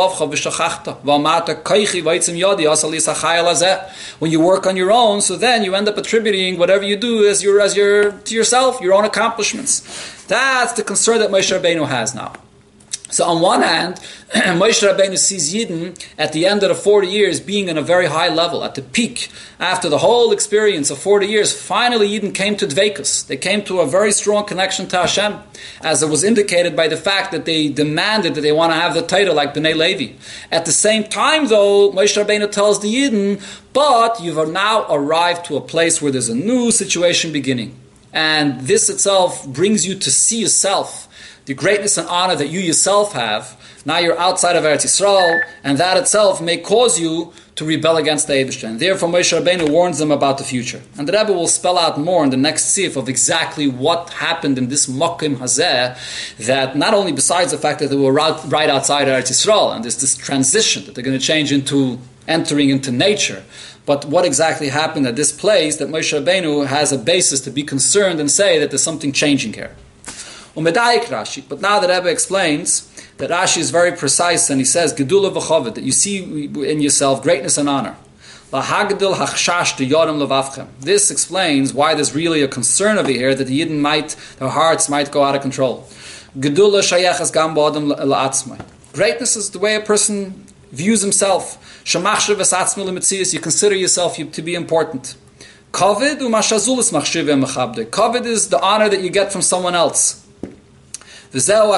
when you work on your own, so then you end up attributing whatever you do as your to yourself, your own accomplishments. That's the concern that Moshe Rabbeinu has now. So on one hand, Moshe Rabbeinu sees Yidden at the end of the 40 years being on a very high level, at the peak. After the whole experience of 40 years, finally Yidden came to Dveikus. They came to a very strong connection to Hashem, as it was indicated by the fact that they demanded that they want to have the title like Bnei Levi. At the same time, though, Moshe Rabbeinu tells the Yidden, but you've now arrived to a place where there's a new situation beginning. And this itself brings you to see yourself, the greatness and honor that you yourself have. Now you're outside of Eretz Yisrael, and that itself may cause you to rebel against the Eibishter. And therefore Moshe Rabbeinu warns them about the future. And the Rebbe will spell out more in the next sif of exactly what happened in this Mokim Hazeh, that not only besides the fact that they were right outside Eretz Yisrael, and there's this transition that they're going to change into entering into nature, but what exactly happened at this place that Moshe Rabbeinu has a basis to be concerned and say that there's something changing here. Umedayik Rashi, but now the Rebbe explains that Rashi is very precise, and he says Gedula v'choved, that you see in yourself greatness and honor. Lahagdil hachshash to yodem levavchem. This explains why there's really a concern over here that the Yidden their hearts might go out of control. Gedula shayachas gam ba'adam la'atzmai. Greatness is the way a person views himself. Shemachshav v'satzmai l'metzias. You consider yourself to be important. Kavod u'mashazulis machshiv v'mechabde. Kavod is the honor that you get from someone else. So therefore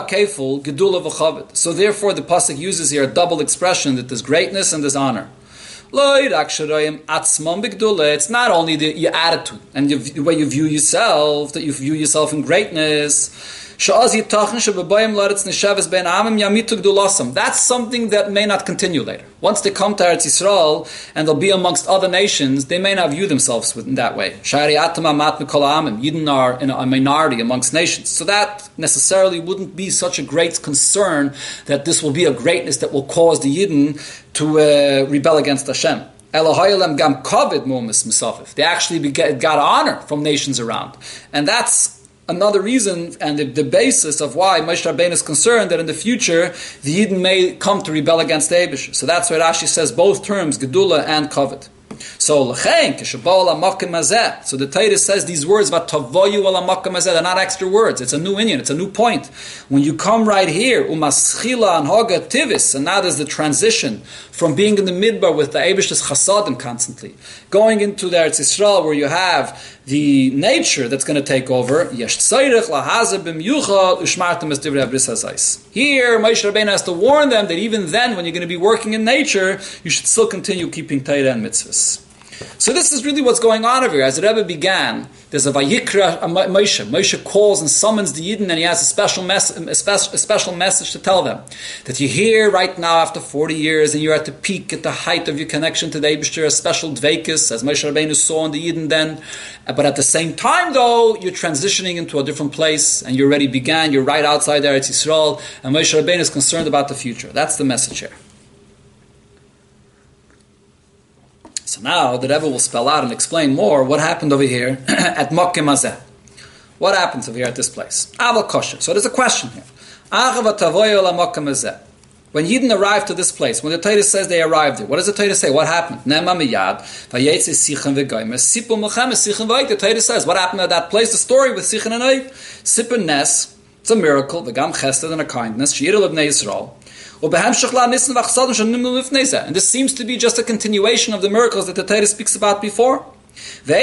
the pasuk uses here a double expression that there's greatness and there's honor. It's not only your attitude and the way you view yourself, that you view yourself in greatness. That's something that may not continue later. Once they come to Eretz Yisrael and they'll be amongst other nations, they may not view themselves in that way. Yidden are in a minority amongst nations. So that necessarily wouldn't be such a great concern that this will be a greatness that will cause the Yidden to rebel against Hashem. They actually got honor from nations around. And that's another reason and the basis of why Moshe Rabbeinu is concerned that in the future the Yidden may come to rebel against the Eibush. So that's why Rashi says both terms, Gedula and Kavod. So the Torah says these words, they're not extra words. It's a new inyan, it's a new point. When you come right here, umaschila and hoga tivis, and now there's the transition from being in the midbar with the Eibish's chasadim constantly, going into the Eretz Yisrael where you have the nature that's going to take over. Here, Moshe Rabbeinu has to warn them that even then, when you're going to be working in nature, you should still continue keeping Torah and mitzvahs. So this is really what's going on over here. As the Rebbe began, there's a Vayikra Moshe. Moshe calls and summons the Yidden, and he has a special message to tell them. That you're here right now after 40 years, and you're at the peak, at the height of your connection to the Eibishter, a special Dveikus, as Moshe Rabbeinu saw in the Yidden then. But at the same time, though, you're transitioning into a different place, and you already began, you're right outside Eretz Yisrael, and Moshe Rabbeinu is concerned about the future. That's the message here. So now the Rebbe will spell out and explain more what happened over here at Mokim Hazeh. What happens over here at this place? Aval kosher. So there's a question here. When Yidden arrived to this place, when the Torah says they arrived there, what does the Torah say? What happened? The Torah says, what happened at that place? The story with Sichen and Oig. Sippen Nes, it's a miracle, v'gam chesed, and a kindness, Shir l'bnei Yisrael. And this seems to be just a continuation of the miracles that the Torah speaks about before. So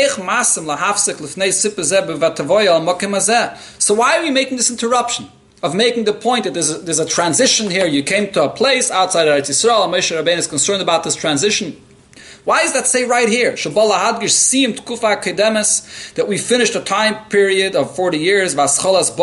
why are we making this interruption of making the point that there's a transition here? You came to a place outside of Eretz Yisrael, and Moshe Rabbeinu is concerned about this transition. Why does that say right here? That we finished a time period of 40 years, and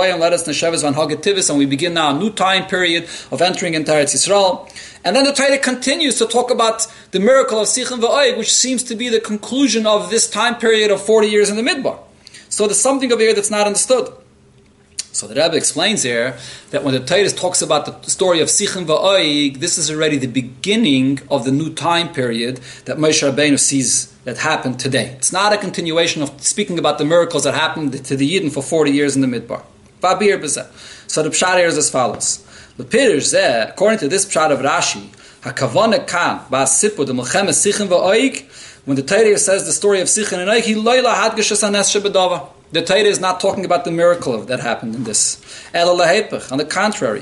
we begin now a new time period of entering into Eretz Yisrael. And then the Torah continues to talk about the miracle of Sichen v'Oig, which seems to be the conclusion of this time period of 40 years in the Midbar. So there's something over here that's not understood. So the Rebbe explains here that when the Torah talks about the story of Sichen v'Oig, this is already the beginning of the new time period that Moshe Rabbeinu sees that happened today. It's not a continuation of speaking about the miracles that happened to the Yidden for 40 years in the Midbar. So the pshat here is as follows. According to this pshat of Rashi, hakavana kan ba'asipur the melchemes Sichen v'Oig, when the Torah says the story of Sichen and Oig, he loyla hadgeshas hanes shebedava. The Torah is not talking about the miracle that happened in this. On the contrary,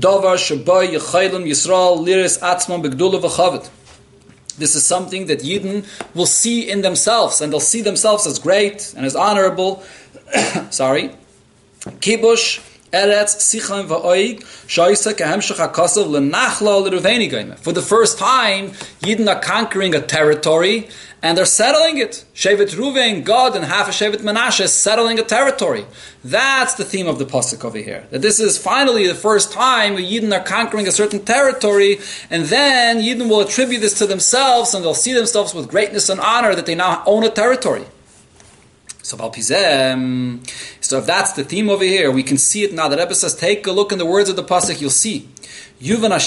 this is something that Yidden will see in themselves, and they'll see themselves as great and as honorable. Sorry. Kibush Eretz Sichen v'Oig Shoysa kehemshach hakasav lenachla l'Ruveni goyme. For the first time, Yidden are conquering a territory and they're settling it. Shevet Ruven, God, and half of Shevet Menashe is settling a territory. That's the theme of the pasuk over here. That this is finally the first time where Yidden are conquering a certain territory, and then Yidden will attribute this to themselves, and they'll see themselves with greatness and honor that they now own a territory. So if that's the theme over here, we can see it now. The Rebbe says, take a look in the words of the pasuk, you'll see. Look at the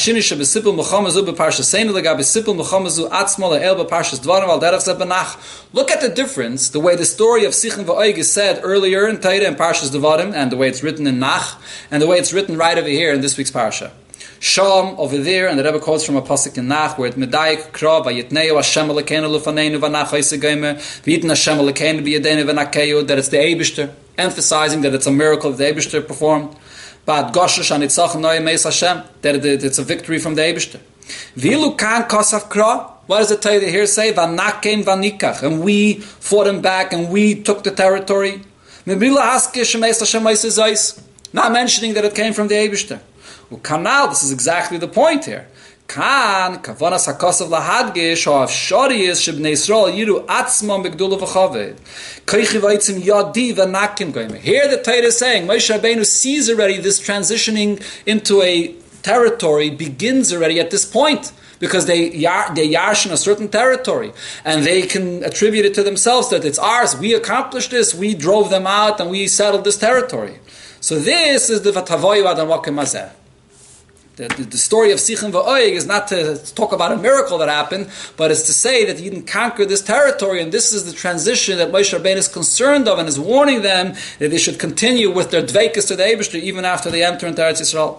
difference, the way the story of Sichen v'Oig is said earlier in Torah and Parshas Devarim, and the way it's written in Nach, and the way it's written right over here in this week's Parsha. Sham over there, and the Rebbe quotes from a pasuk in Nach, where it medayik kra vayitneu Hashem Elokeinu lefaneinu v'nach ha'isegayme v'yitin Hashem Elokeinu b'yadeinu v'nakeyu, that it's the Eibishter, emphasizing that it's a miracle that the Eibishter performed. But Goshesh anitzach noy meis Hashem, that it's a victory from the Eibishter. V'ilu kan kosav kra, what does the Torah here say? V'nakem v'nikach, and we fought him back, and we took the territory. Mebila haskish meis Hashem meis zayis, not mentioning that it came from the Eibishter. Kanal, this is exactly the point here. Kan kavanas hakasav lahadgish or shoriyis shebnei Yisrael yiru atzmam begdula v'chaved keichi v'aitzim yadi v'nakim goyme. Here the Torah is saying Moshe Rabbeinu sees already this transitioning into a territory begins already at this point, because they yarshin a certain territory, and they can attribute it to themselves that it's ours. We accomplished this. We drove them out, and we settled this territory. So this is the vatavoyu ad Mokim Hazeh. The story of Sichen v'Oig is not to talk about a miracle that happened, but it's to say that you didn't conquer this territory, and this is the transition that Moshe Rabbeinu is concerned of and is warning them that they should continue with their dveikus to the Eibishter even after they enter into Eretz Yisrael.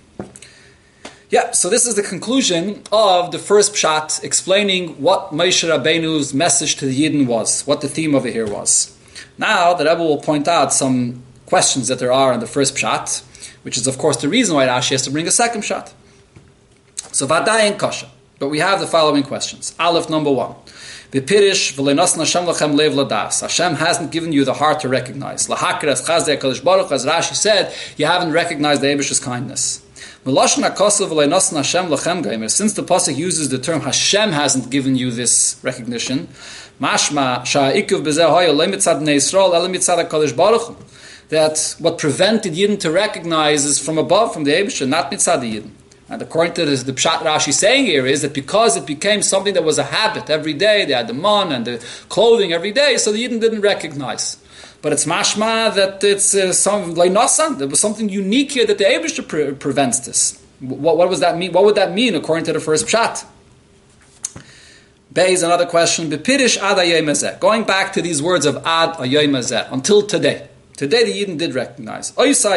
Yeah, so this is the conclusion of the first pshat, explaining what Moshe Rabbeinu's message to the Yidden was, what the theme over here was. Now, the Rebbe will point out some questions that there are in the first pshat, which is, of course, the reason why Rashi has to bring a second shot. So, Vadai and Kasha. But we have the following questions. Aleph, number 1. V'pirish v'leinosna Hashem lachem lev ladas. Hashem hasn't given you the heart to recognize. Lahakir as chazdei HaKadosh Baruch, as Rashi said, you haven't recognized the Eibishter's kindness. V'loshen HaKosav v'leinosna Hashem lachem geimer. Since the pasuk uses the term Hashem hasn't given you this recognition, mashma sha'ikuv b'zeh hoya lo mitzad bnei Yisrael ele mitzad HaKadosh Baruch, that what prevented Yidden to recognize is from above, from the Eibishter, not mitzad Yidden. And according to the pshat Rashi saying here is that because it became something that was a habit every day, they had the mon and the clothing every day, so the Yidden didn't recognize. But it's mashma that it's some leinosan. There was something unique here that the Eibishter prevents this. What does that mean? What would that mean according to the first pshat? Beis, another question. Bepirish ad hayom hazeh. Going back to these words of ad hayom hazeh, until today. Today the Yidden did recognize. On this day,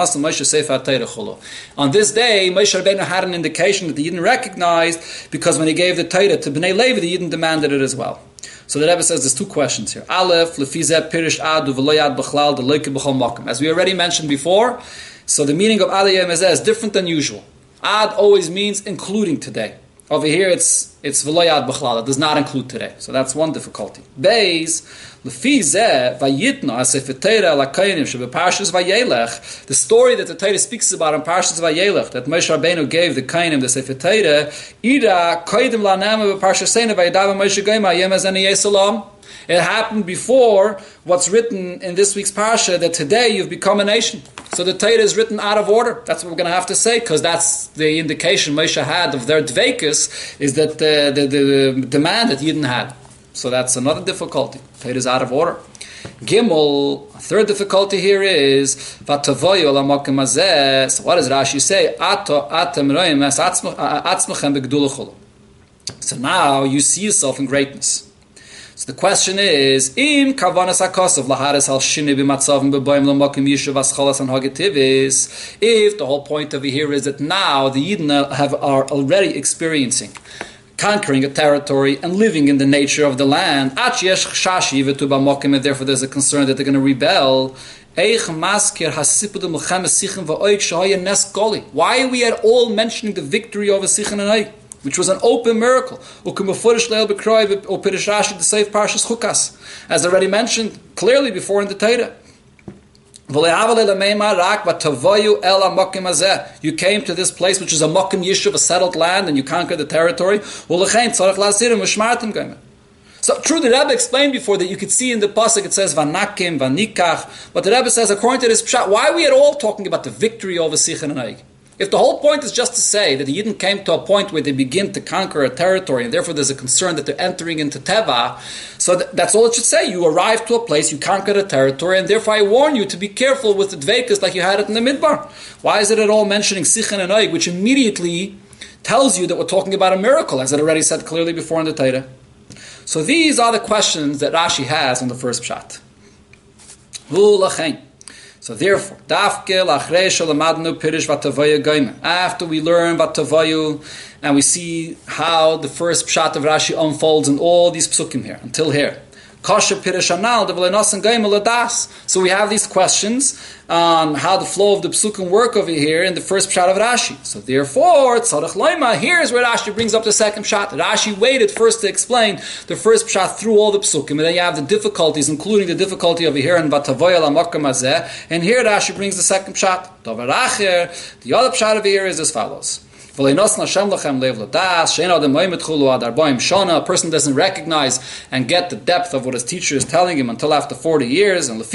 Moshe Rabbeinu had an indication that the Yidden recognized, because when he gave the Torah to Bnei Levi, the Yidden demanded it as well. So the Rebbe says there's two questions here. Aleph, lefizeh pirish adu v'lo yad b'chlal deloike b'chol makom. As we already mentioned before, so the meaning of ad hayom hazeh is different than usual. Ad always means including today. Over here it's v'lo yad b'chlal. It does not include today. So that's one difficulty. Beis, lefizeh vayitna asef Torah lakaynim shebeparshas vayelech. The story that the Torah speaks about in Parshas Vayelech, that Moshe Rabbeinu gave the kainim the Sefer Torah, ira kaidim lanama beparshasena vaydav Moshe Goyma hayom hazeh niyeh salam. It happened before what's written in this week's parsha, that today you've become a nation. So the Torah is written out of order. That's what we're going to have to say, because that's the indication Moshe had of their dveikus, is that the demand that Yidden had. So that's another difficulty. Torah is out of order. Gimel, third difficulty here is vatavoyu al hamakom hazeh. So what does Rashi say? Atem roim es atzmechem begdula chulu. So now you see yourself in greatness. So the question is, im kavanas hakosav laharis al shini b'matzav b'boim l'makom yishuv ascholas and hagetivis. If the whole point over here is that now the Yidden are already experiencing conquering a territory and living in the nature of the land, and therefore there's a concern that they're going to rebel. Why are we at all mentioning the victory over Sichon and Oig, which was an open miracle? As already mentioned clearly before in the Torah. You came to this place which is a Mokim Yishuv, a settled land, and you conquered the territory. So true, the Rebbe explained before that you could see in the pasuk it says Vanakim, Vanikach, but the Rebbe says according to this pshat, why are we at all talking about the victory over Sichon and Oig? If the whole point is just to say that the Yidden came to a point where they begin to conquer a territory, and therefore there's a concern that they're entering into Teva, so that's all it should say. You arrived to a place, you conquered a territory, and therefore I warn you to be careful with the dveikus like you had it in the Midbar. Why is it at all mentioning Sichon and Oig, which immediately tells you that we're talking about a miracle, as it already said clearly before in the Torah? So these are the questions that Rashi has on the first pshat. So therefore, after we learn Vatavayu and we see how the first pshat of Rashi unfolds in all these psukim here, until here. So we have these questions on how the flow of the psukim work over here in the first pshat of Rashi. So therefore, tzarech loima, here's where Rashi brings up the second pshat. Rashi waited first to explain the first pshat through all the psukim, and then you have the difficulties, including the difficulty over here in Vatavoy al hamakom hazeh, and here Rashi brings the second pshat. The other pshat over here is as follows. A person doesn't recognize and get the depth of what his teacher is telling him until after 40 years. And a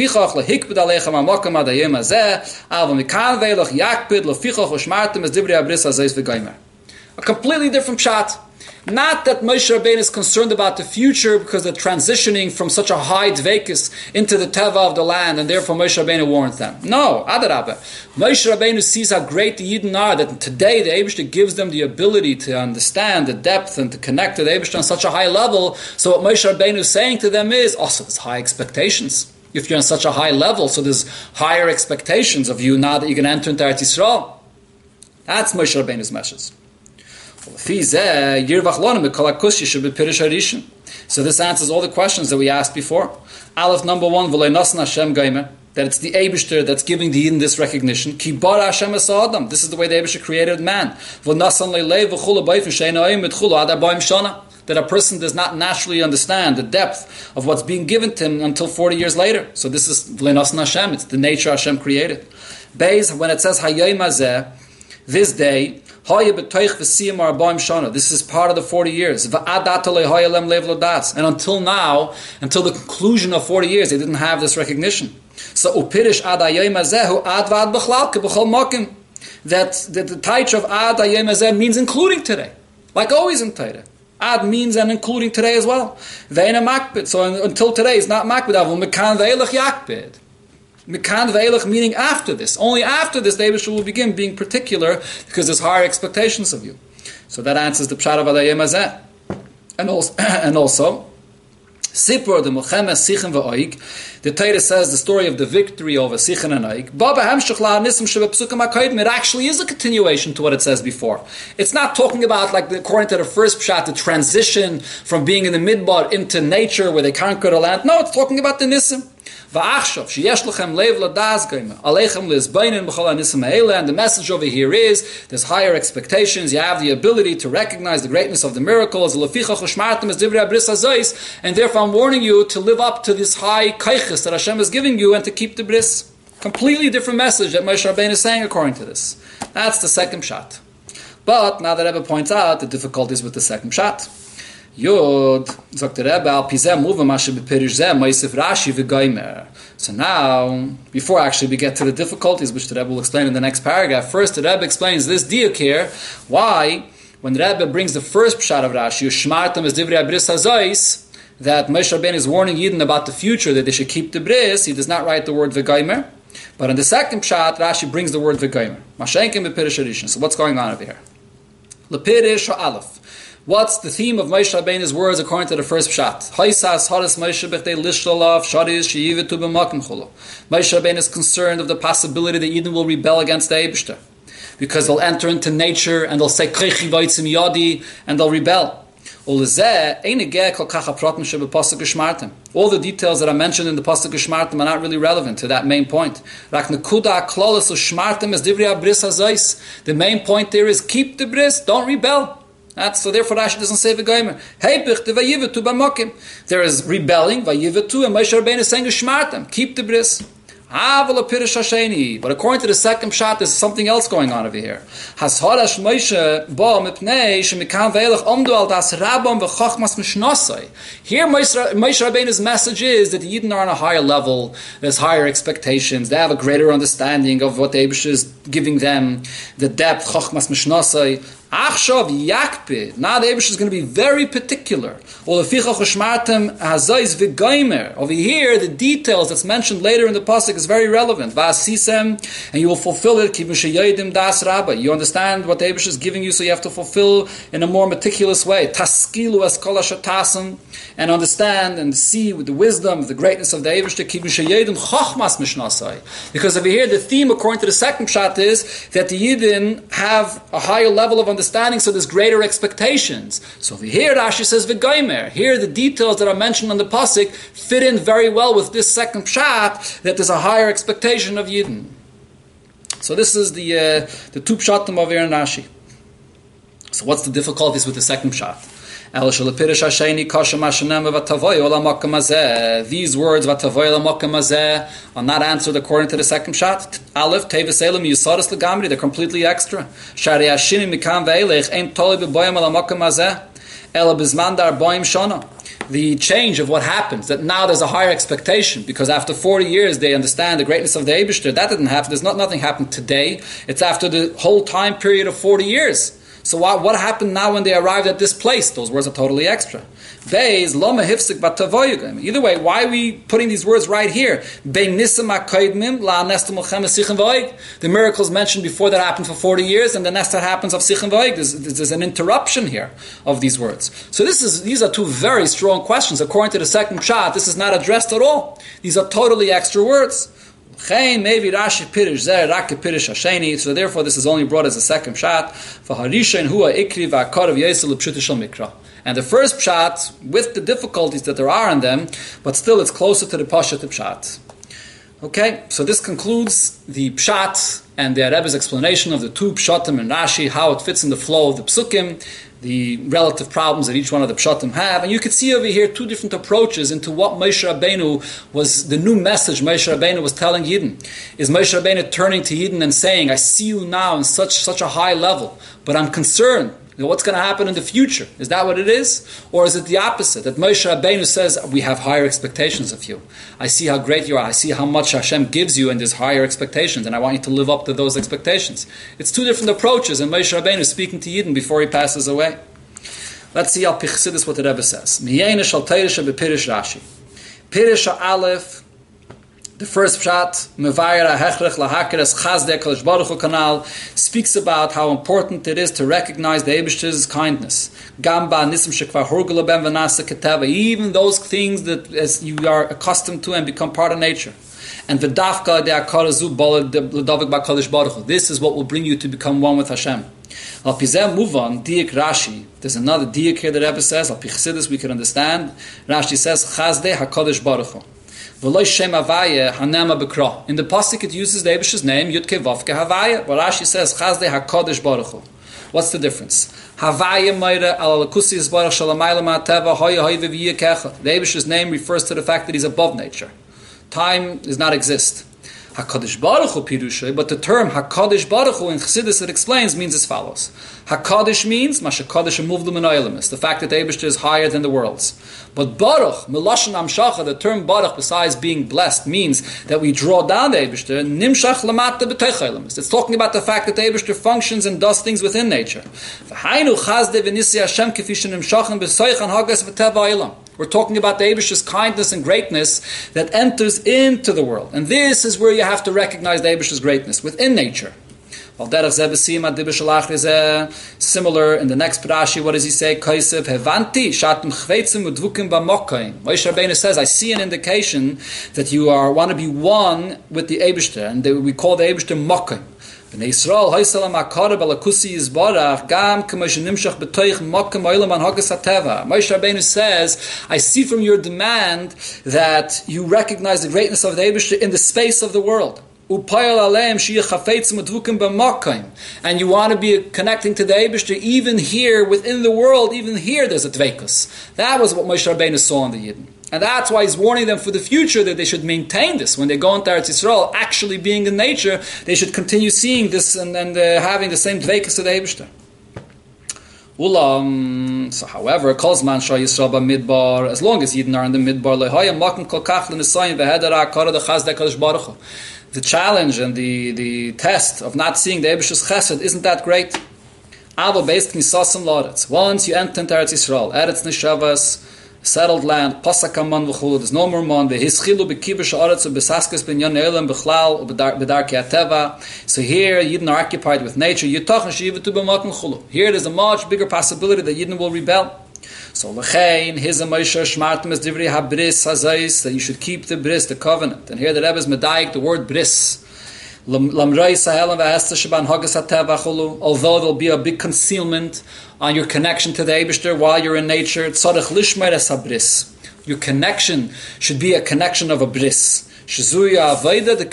completely different pshat. Not that Moshe Rabbeinu is concerned about the future because they're transitioning from such a high dveikus into the teva of the land, and therefore Moshe Rabbeinu warns them. No, adarabah. Moshe Rabbeinu sees how great the Yidden are, that today the Eibishter gives them the ability to understand the depth and to connect to the Eibishter on such a high level. So what Moshe Rabbeinu is saying to them is, also there's high expectations. If you're on such a high level, so there's higher expectations of you now that you're going to enter into Eretz Yisrael. That's Moshe Rabbeinu's message. So this answers all the questions that we asked before. Aleph number 1, that it's the Eibishter that's giving the Yidden this recognition. This is the way the Eibishter created man. That a person does not naturally understand the depth of what's being given to him until 40 years later. So this is Hashem, it's the nature Hashem created. Beis, when it says Hayom hazeh, this day, this is part of the 40 years. And until now, until the conclusion of 40 years, they didn't have this recognition. So that the title of Ad Hayom hazeh means including today. Like always in Torah. Ad means and including today as well. So until today, it's not makbid. Mekan ve'elach, meaning after this. Only after this, the Eibishter will begin being particular because there's higher expectations of you. So that answers the pshat of Ad Hayom hazeh. And also Sipur the Mulchemes Sichen v'Oig. The Torah says the story of the victory over Sichen and Oig. It actually is a continuation to what it says before. It's not talking about, like according to the first pshat, the transition from being in the midbar into nature where they conquer the land. No, it's talking about the Nisim. And the message over here is there's higher expectations. You have the ability to recognize the greatness of the miracles, and therefore I'm warning you to live up to this high kaiches that Hashem is giving you and to keep the bris. Completely different message that Moshe Rabbeinu is saying according to this. That's the second shot. But now that Rebbe points out the difficulties with the second shot. Yod, sagt der Rebbe, al pizeh muva mashe bepirish zeh, moisef Rashi v'goymer. So now, before actually we get to the difficulties, which the Rebbe will explain in the next paragraph, first the Rebbe explains this diuk here, why, when the Rebbe brings the first pshat of Rashi, Shmartam es divrei bris hazois, that Moshe Rabbeinu is warning Yidden about the future, that they should keep the bris, he does not write the word v'goymer. But in the second pshat, Rashi brings the word v'goymer. Mashenkim bepirish harishon. So what's going on over here? Lepirish ha'alef. What's the theme of Moshe Rabbeinu's words according to the first pshat? Moshe Rabbeinu is concerned of the possibility that Eden will rebel against the Eibishter, because they'll enter into nature and they'll say yadi and they'll rebel. All the details that are mentioned in the pasuk Shmartim are not really relevant to that main point. The main point there is keep the bris, don't rebel. So therefore Rashi doesn't say v'goymer. There is rebelling, vayivetu, and Moshe Rabbeinu is saying shmartem, keep the bris. But according to the second pshat, there's something else going on over here. Here Moshe Rabbeinu's message is that the Yidden are on a higher level, there's higher expectations, they have a greater understanding of what the Eibush is giving them, the depth, chochmas mishnasai. Achshav yakpid. Now the Eibush is going to be very particular. Over here, the details that's mentioned later in the pasuk is very relevant. And you will fulfill it. You understand what the Eibush is giving you, so you have to fulfill in a more meticulous way. And understand and see with the wisdom, the greatness of the Eibush. Because over here, the theme according to the second pshat is that the Yidden have a higher level of understanding, so there's greater expectations. So over here, Rashi says v'goymer. Here, the details that are mentioned on the pasuk fit in very well with this second pshat, that there's a higher expectation of Yidden. So this is the two pshatim over here in Rashi. So what's the difficulties with the second pshat? These words, are not answered according to the second shot. Aleph, Tevis Elam, Yusaris Lagamri, they're completely extra. Shari Hashini Mikam Ve'elech, Ein Toli B'boyam Ala Makam Hazeh, Ela Bizmandar Boyim Shona. The change of what happens, that now there's a higher expectation, because after 40 years they understand the greatness of the Eibishter. That didn't happen. Nothing happened today. It's after the whole time period of 40 years. So what happened now when they arrived at this place? Those words are totally extra. Either way, why are we putting these words right here? The miracles mentioned before that happened for 40 years, and the next that happens of Sichen V'Oig. There's an interruption here of these words. So these are two very strong questions. According to the second pshat, this is not addressed at all. These are totally extra words. Maybe Rashi pirish zeh rak pirish hasheni. So therefore, this is only brought as a second pshat. For harishain hua ikri va'karav yesel l'pshutishal mikra. And the first pshat, with the difficulties that there are in them, but still it's closer to the pashat pshat. Okay, so this concludes the pshat and the Rebbe's explanation of the two pshatim and Rashi, how it fits in the flow of the psukim, the relative problems that each one of the pshatim have. And you can see over here two different approaches into what Moshe Rabbeinu was, the new message Moshe Rabbeinu was telling Yidden. Is Moshe Rabbeinu turning to Yidden and saying, I see you now in such a high level, but I'm concerned. What's going to happen in the future? Is that what it is? Or is it the opposite? That Moshe Rabbeinu says, we have higher expectations of you. I see how great you are. I see how much Hashem gives you, and there's higher expectations, and I want you to live up to those expectations. It's two different approaches, and Moshe Rabbeinu is speaking to Yidden before he passes away. Let's see al Pichsidis what the Rebbe says. Pirish Aleph, The first pshat, Mevayra Hechrech Lahakeres Chazdei Kadosh Baruch Hu Kanal, speaks about how important it is to recognize the Eibishter's kindness. Gamba Nisim Shekvar Horgula Ben Vanasa Keteva, even those things that as you are accustomed to and become part of nature. And the Dafka de Akarazu Bala Ledavik Ba Kadosh Baruch Hu. This is what will bring you to become one with Hashem. Al Pizem move on, Diak Rashi. There's another Diak here that Rebbe says, Al Pichsidis we can understand. Rashi says, Chazdei HaKadosh Baruch Hu. In the pasuk it uses the Eibishter's name Yudke Vavke Havaya, but Rashi says Chazdei HaKadosh Baruch Hu. What's the difference? Havaya Meira Al Alakusi Yisbarach Shalamayla Ma'ateva Hoya Hoya V'Viyikecha. The Eibishter's name refers to the fact that he's above nature. Time does not exist. HaKadosh Baruch Hu Pirushay, but the term HaKadosh Baruch Hu in Chassidus it explains means as follows. HaKadosh means Mashakadosh Muvdum and Oilimus, the fact that the Eibishter is higher than the worlds. But Baruch, Milashon Amshacha, the term Baruch, besides being blessed, means that we draw down the Eibishter, Nimshach Lamata B'Teich Oilimus. It's talking about the fact that the Eibishter functions and does things within nature. V'hainu Chazdei V'Nisi Hashem Kefishin Nimshachan B'Soichan Hagas V'Teva Oilam. We're talking about the Eibishter's kindness and greatness that enters into the world. And this is where you have to recognize the Eibishter's greatness, within nature. Similar in the next parashi, what does he say? Moshe Rabbeinu says, I see an indication that you want to be one with the Eibishter, and we call the Eibishter Mokim. Moshe Rabbeinu says, I see from your demand that you recognize the greatness of the Eibishter in the space of the world. And you want to be connecting to the Eibishter even here, within the world, even here there's a dveikus. That was what Moshe Rabbeinu saw in the Yidden. And that's why he's warning them for the future that they should maintain this. When they go into Eretz Yisrael, actually being in nature, they should continue seeing this and having the same dveikus to the Eibishter. So however, Kolzman Shah Yisrael Midbar, as long as Yidden are in the Midbar, the challenge and the test of not seeing the Eibishter's chesed isn't that great. Once you enter into Eretz Yisrael, Eretz Neshavas, settled land, Pasakaman v'chulu, there's no more man. So here, Yidden are occupied with nature. Here, there's a much bigger possibility that Yidden will rebel. So l'chein, his Moshe shmartem es divrei habris hazais, that you should keep the bris, the covenant. And here the Rebbe is medayik the word bris. Although there'll be a big concealment on your connection to the Eibishter while you're in nature, your connection should be a connection of a bris. The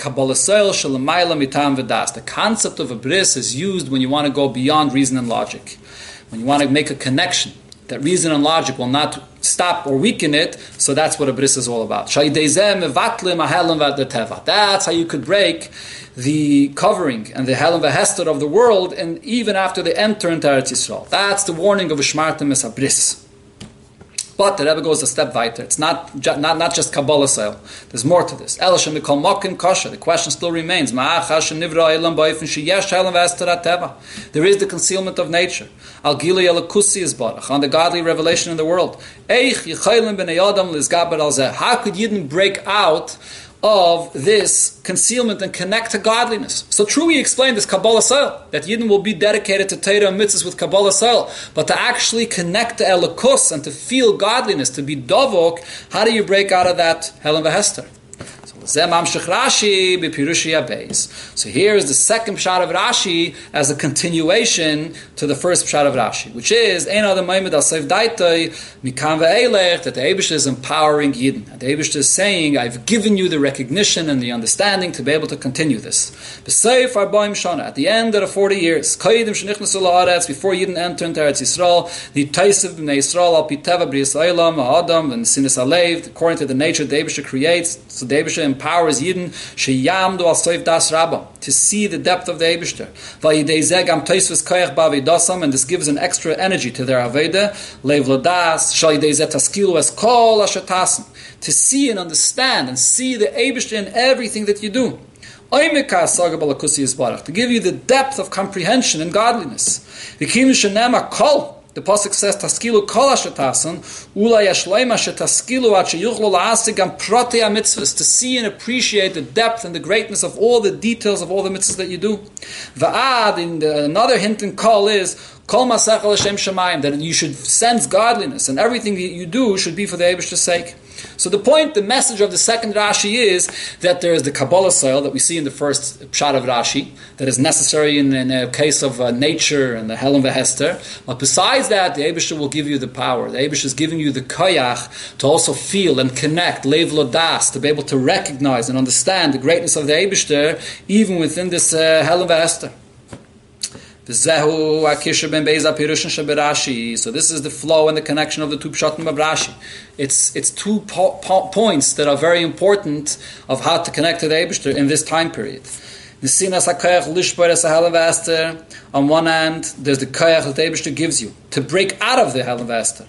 concept of a bris is used when you want to go beyond reason and logic. When you want to make a connection that reason and logic will not stop or weaken it, so that's what a bris is all about. That's how you could break the covering and the helam v'hester of the world, and even after they enter into Eretz Yisrael. That's the warning of a shmartem es a bris. But the Rebbe goes a step weiter. It's not just Kabbalah sale. There's more to this. The question still remains. There is the concealment of nature. On the godly revelation in the world. How could Yidden break out of this concealment and connect to godliness? So true, we explained this Kabbalah Sel, that Yidden will be dedicated to Torah and mitzvahs with Kabbalah Sel, but to actually connect to Elokus and to feel godliness, to be Dovok, how do you break out of that Helen V'Hester? So here is the second pshat of Rashi as a continuation to the first pshat of Rashi, which is that the Eibishter is empowering Yidden. The Eibishter is saying, I've given you the recognition and the understanding to be able to continue this. At the end of the 40 years, before Yidden enter into Eretz Yisrael, the Taisiv b'nei Yisrael al piteva b'ris ha'olam ha'adam and sinis ha'leiv, according to the nature the Eibishter creates, so the Eibishter empowers Yidden sheyamdu al soif das rabba, to see the depth of the Eibishter. And this gives an extra energy to their aveda. To see and understand and see the Eibishter in everything that you do. To give you the depth of comprehension and godliness. The pasuk says, "Taskilu kol ashatasan, ula yashleima shetaskilu at sheyuchlo la'asig am protei mitzvahs," to see and appreciate the depth and the greatness of all the details of all the mitzvahs that you do. Va'ad, another hint in kol is kol masach l'shem shemayim, that you should sense godliness and everything that you do should be for the Eibishter's sake. So the message of the second Rashi is that there is the Kabbalah soil that we see in the first pshat of Rashi, that is necessary in a case of nature and the Hel and Hester. But besides that, the Eibishter will give you the power. The Eibishter is giving you the koyach to also feel and connect, lev lodas, to be able to recognize and understand the greatness of the Eibishter even within this Hel and Hester. So this is the flow and the connection of the two pshatim of Rashi. It's two points that are very important of how to connect to the Eibishter in this time period. On one hand, there's the koyach that the Eibishter gives you to break out of the Hel and Hester,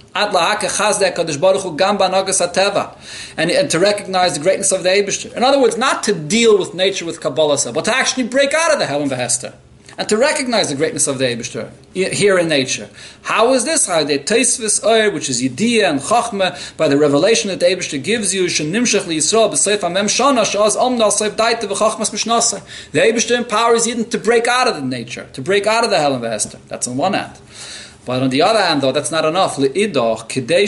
and to recognize the greatness of the Eibishter. In other words, not to deal with nature with Kabbalah, but to actually break out of the Hel and Hester, and to recognize the greatness of the Eibishter here in nature. How is this? How the Teisvis Oyer, which is Yediyah and Chachma, by the revelation that the Eibishter gives you, Shenimshach liYisrael b'seif hamem shana she'az omnal seif daita v'chachmas mishnasa. The Eibishter empowers Yidden to break out of the nature, to break out of the Hel and Hester. That's on one hand. But on the other hand, though, that's not enough. In order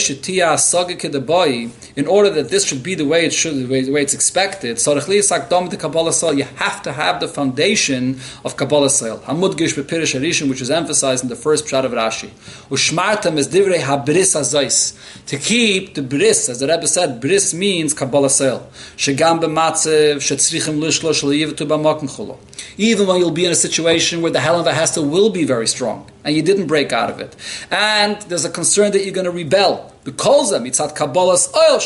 that this should be the way it should, the way it's expected, you have to have the foundation of Kabbalah Soil, which is emphasized in the first pshat of Rashi. To keep the bris, as the Rebbe said, bris means Kabbalah Soil. Even when you'll be in a situation where the Hel and Hester will be very strong, and you didn't break out of it, and there's a concern that you're going to rebel, because of mitzat Kabbalah's oil,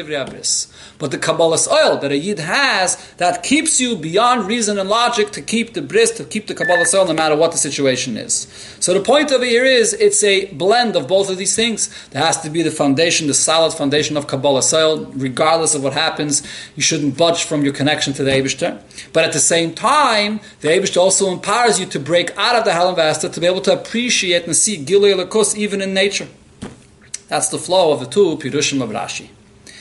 but the Kabbalah's oil that a Yid has, that keeps you beyond reason and logic to keep the bris, to keep the Kabbalah's oil, no matter what the situation is. So the point of it here is, it's a blend of both of these things. There has to be the foundation, the solid foundation of Kabbalah's oil. Regardless of what happens, you shouldn't budge from your connection to the Eibishter. But at the same time, the Eibishter also empowers you to break out of the Hel and Hester, to be able to appreciate and see Gilui Elokus even in nature. That's the flow of the two Pirushim of Rashi.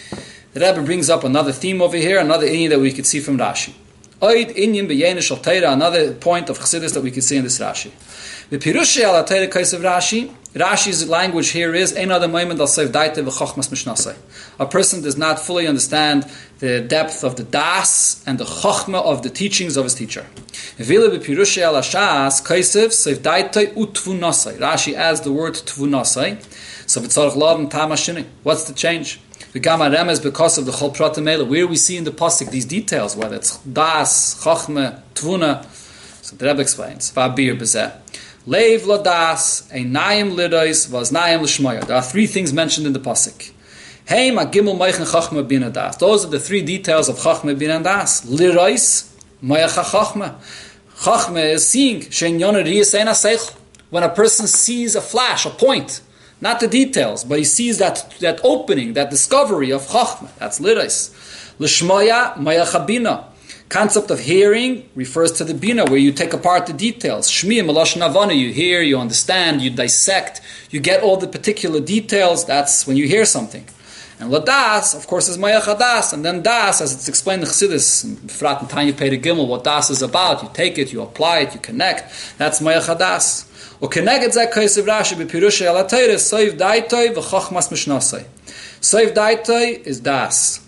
The Rebbe brings up another theme over here, another inyan that we could see from Rashi. Oid inyan b'yein shel Torah, another point of Chassidus that we could see in this Rashi. The Pirushi al Torah kais of Rashi, Rashi's language here is ein adam moment al seif daite v'chachmas mishnasai. A person does not fully understand the depth of the das and the chachma of the teachings of his teacher. V'ile b'Pirushi al Hashas kaisev seif daite utvunasai. Rashi adds the word tvunasai. So v'tzarech lav tam hashini. What's the change? V'gam haremes because of the chol pratim eila. Where we see in the pasuk these details, whether it's das, chachma, tvuna. So the Rebbe explains. V'abir b'zeh. Leiv lodas, einayim lidois, vaznayim l'shmoya. There are three things mentioned in the pasuk. Heim agimel meichen chachma bin das. Those are the three details of chachma bin das. Lirois, moyacha chachma. Chachma is seeing. Shein yonah riyas ein aseichel. When a person sees a flash, a point, not the details, but he sees that opening, that discovery of chachma. That's lirois. L'shmoya, moyacha bina. Concept of hearing refers to the bina, where you take apart the details. Shmi malashon havana, you hear, you understand, you dissect, you get all the particular details. That's when you hear something. And ladas, of course, is mayach das, and then das, as it's explained in Chassidus, Frat and Tanya Pei Gimel, what das is about. You take it, you apply it, you connect. That's mayach das. Ukeneged zeh kaisev Rashi b'Pirushi al Torah soiv daitoi v'chachmas mishnasai. Soiv daitoi is das.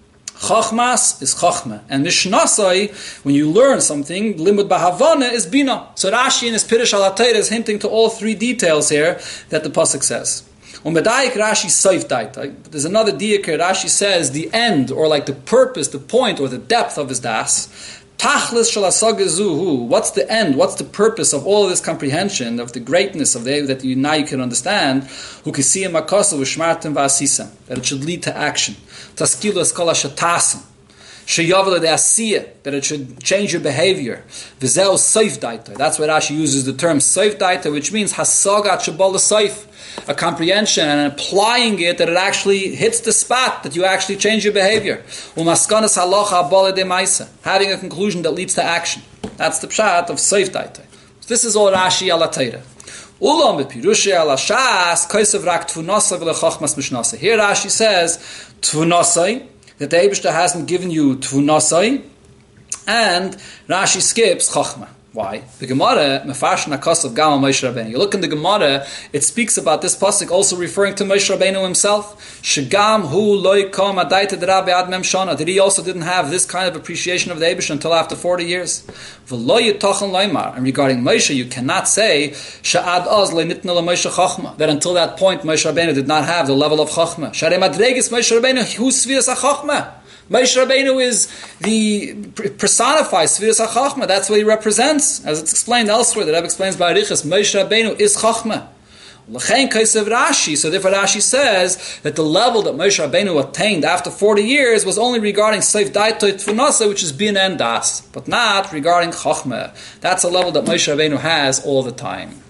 Chachmas is chachma, and mishnasai, when you learn something, limud b'havana is bina. So Rashi in his Pirush al Torah is hinting to all three details here that the pasuk says. Umedayik Rashi soif daitai. But there's another diak here. Rashi says the end, or like the purpose, the point, or the depth of his das. Tachlis shalasagezuhu. What's the end? What's the purpose of all of this comprehension of the greatness of the that now you can understand? Hukisiyam makasav v'shmartim v'asisa. That it should lead to action. Taskilu eskola shatasim. Sheyavel de asiyah. That it should change your behavior. V'zeu soif daita. That's why Rashi uses the term soif daita, which means hasagat shabala soif. A comprehension and applying it that it actually hits the spot, that you actually change your behavior. Umaskanas halacha abale de maisa. Having a conclusion that leads to action. That's the pshat of soif daita. This is all Rashi al Torah. Ulam b'pirushi ala shas kaisav rak tvunasa v'lechachmas mishnasa. Here Rashi says tvunasai, that the Eibishter hasn't given you tvunasai, and Rashi skips chachma. Why? The Gemara, Mefashna Kasav Gama Moshe Rabbeinu. You look in the Gemara, it speaks about this pasuk also referring to Moshe Rabbeinu himself. Shegam hu loy kam adayte d'Rabbi ad mem shana. That he also didn't have this kind of appreciation of the Eibush until after 40 years. V'lo yitachan loymar. And regarding Moshe, you cannot say she'ad az lo nitna la Moshe chachma. That until that point Moshe Rabbeinu did not have the level of chachma. Sharei madregis Moshe Rabbeinu hu sviras ha-chachma. Moshe Rabbeinu is the personified Sfiras HaChachma. That's what he represents. As it's explained elsewhere, the Rebbe explains by Arichas, Moshe Rabbeinu is Chachma. L'chein kaisav Rashi. So therefore Rashi says that the level that Moshe Rabbeinu attained after 40 years was only regarding Seif Daitoi Tfunasa, which is Bin and Das, but not regarding Chachma. That's a level that Moshe Rabbeinu has all the time.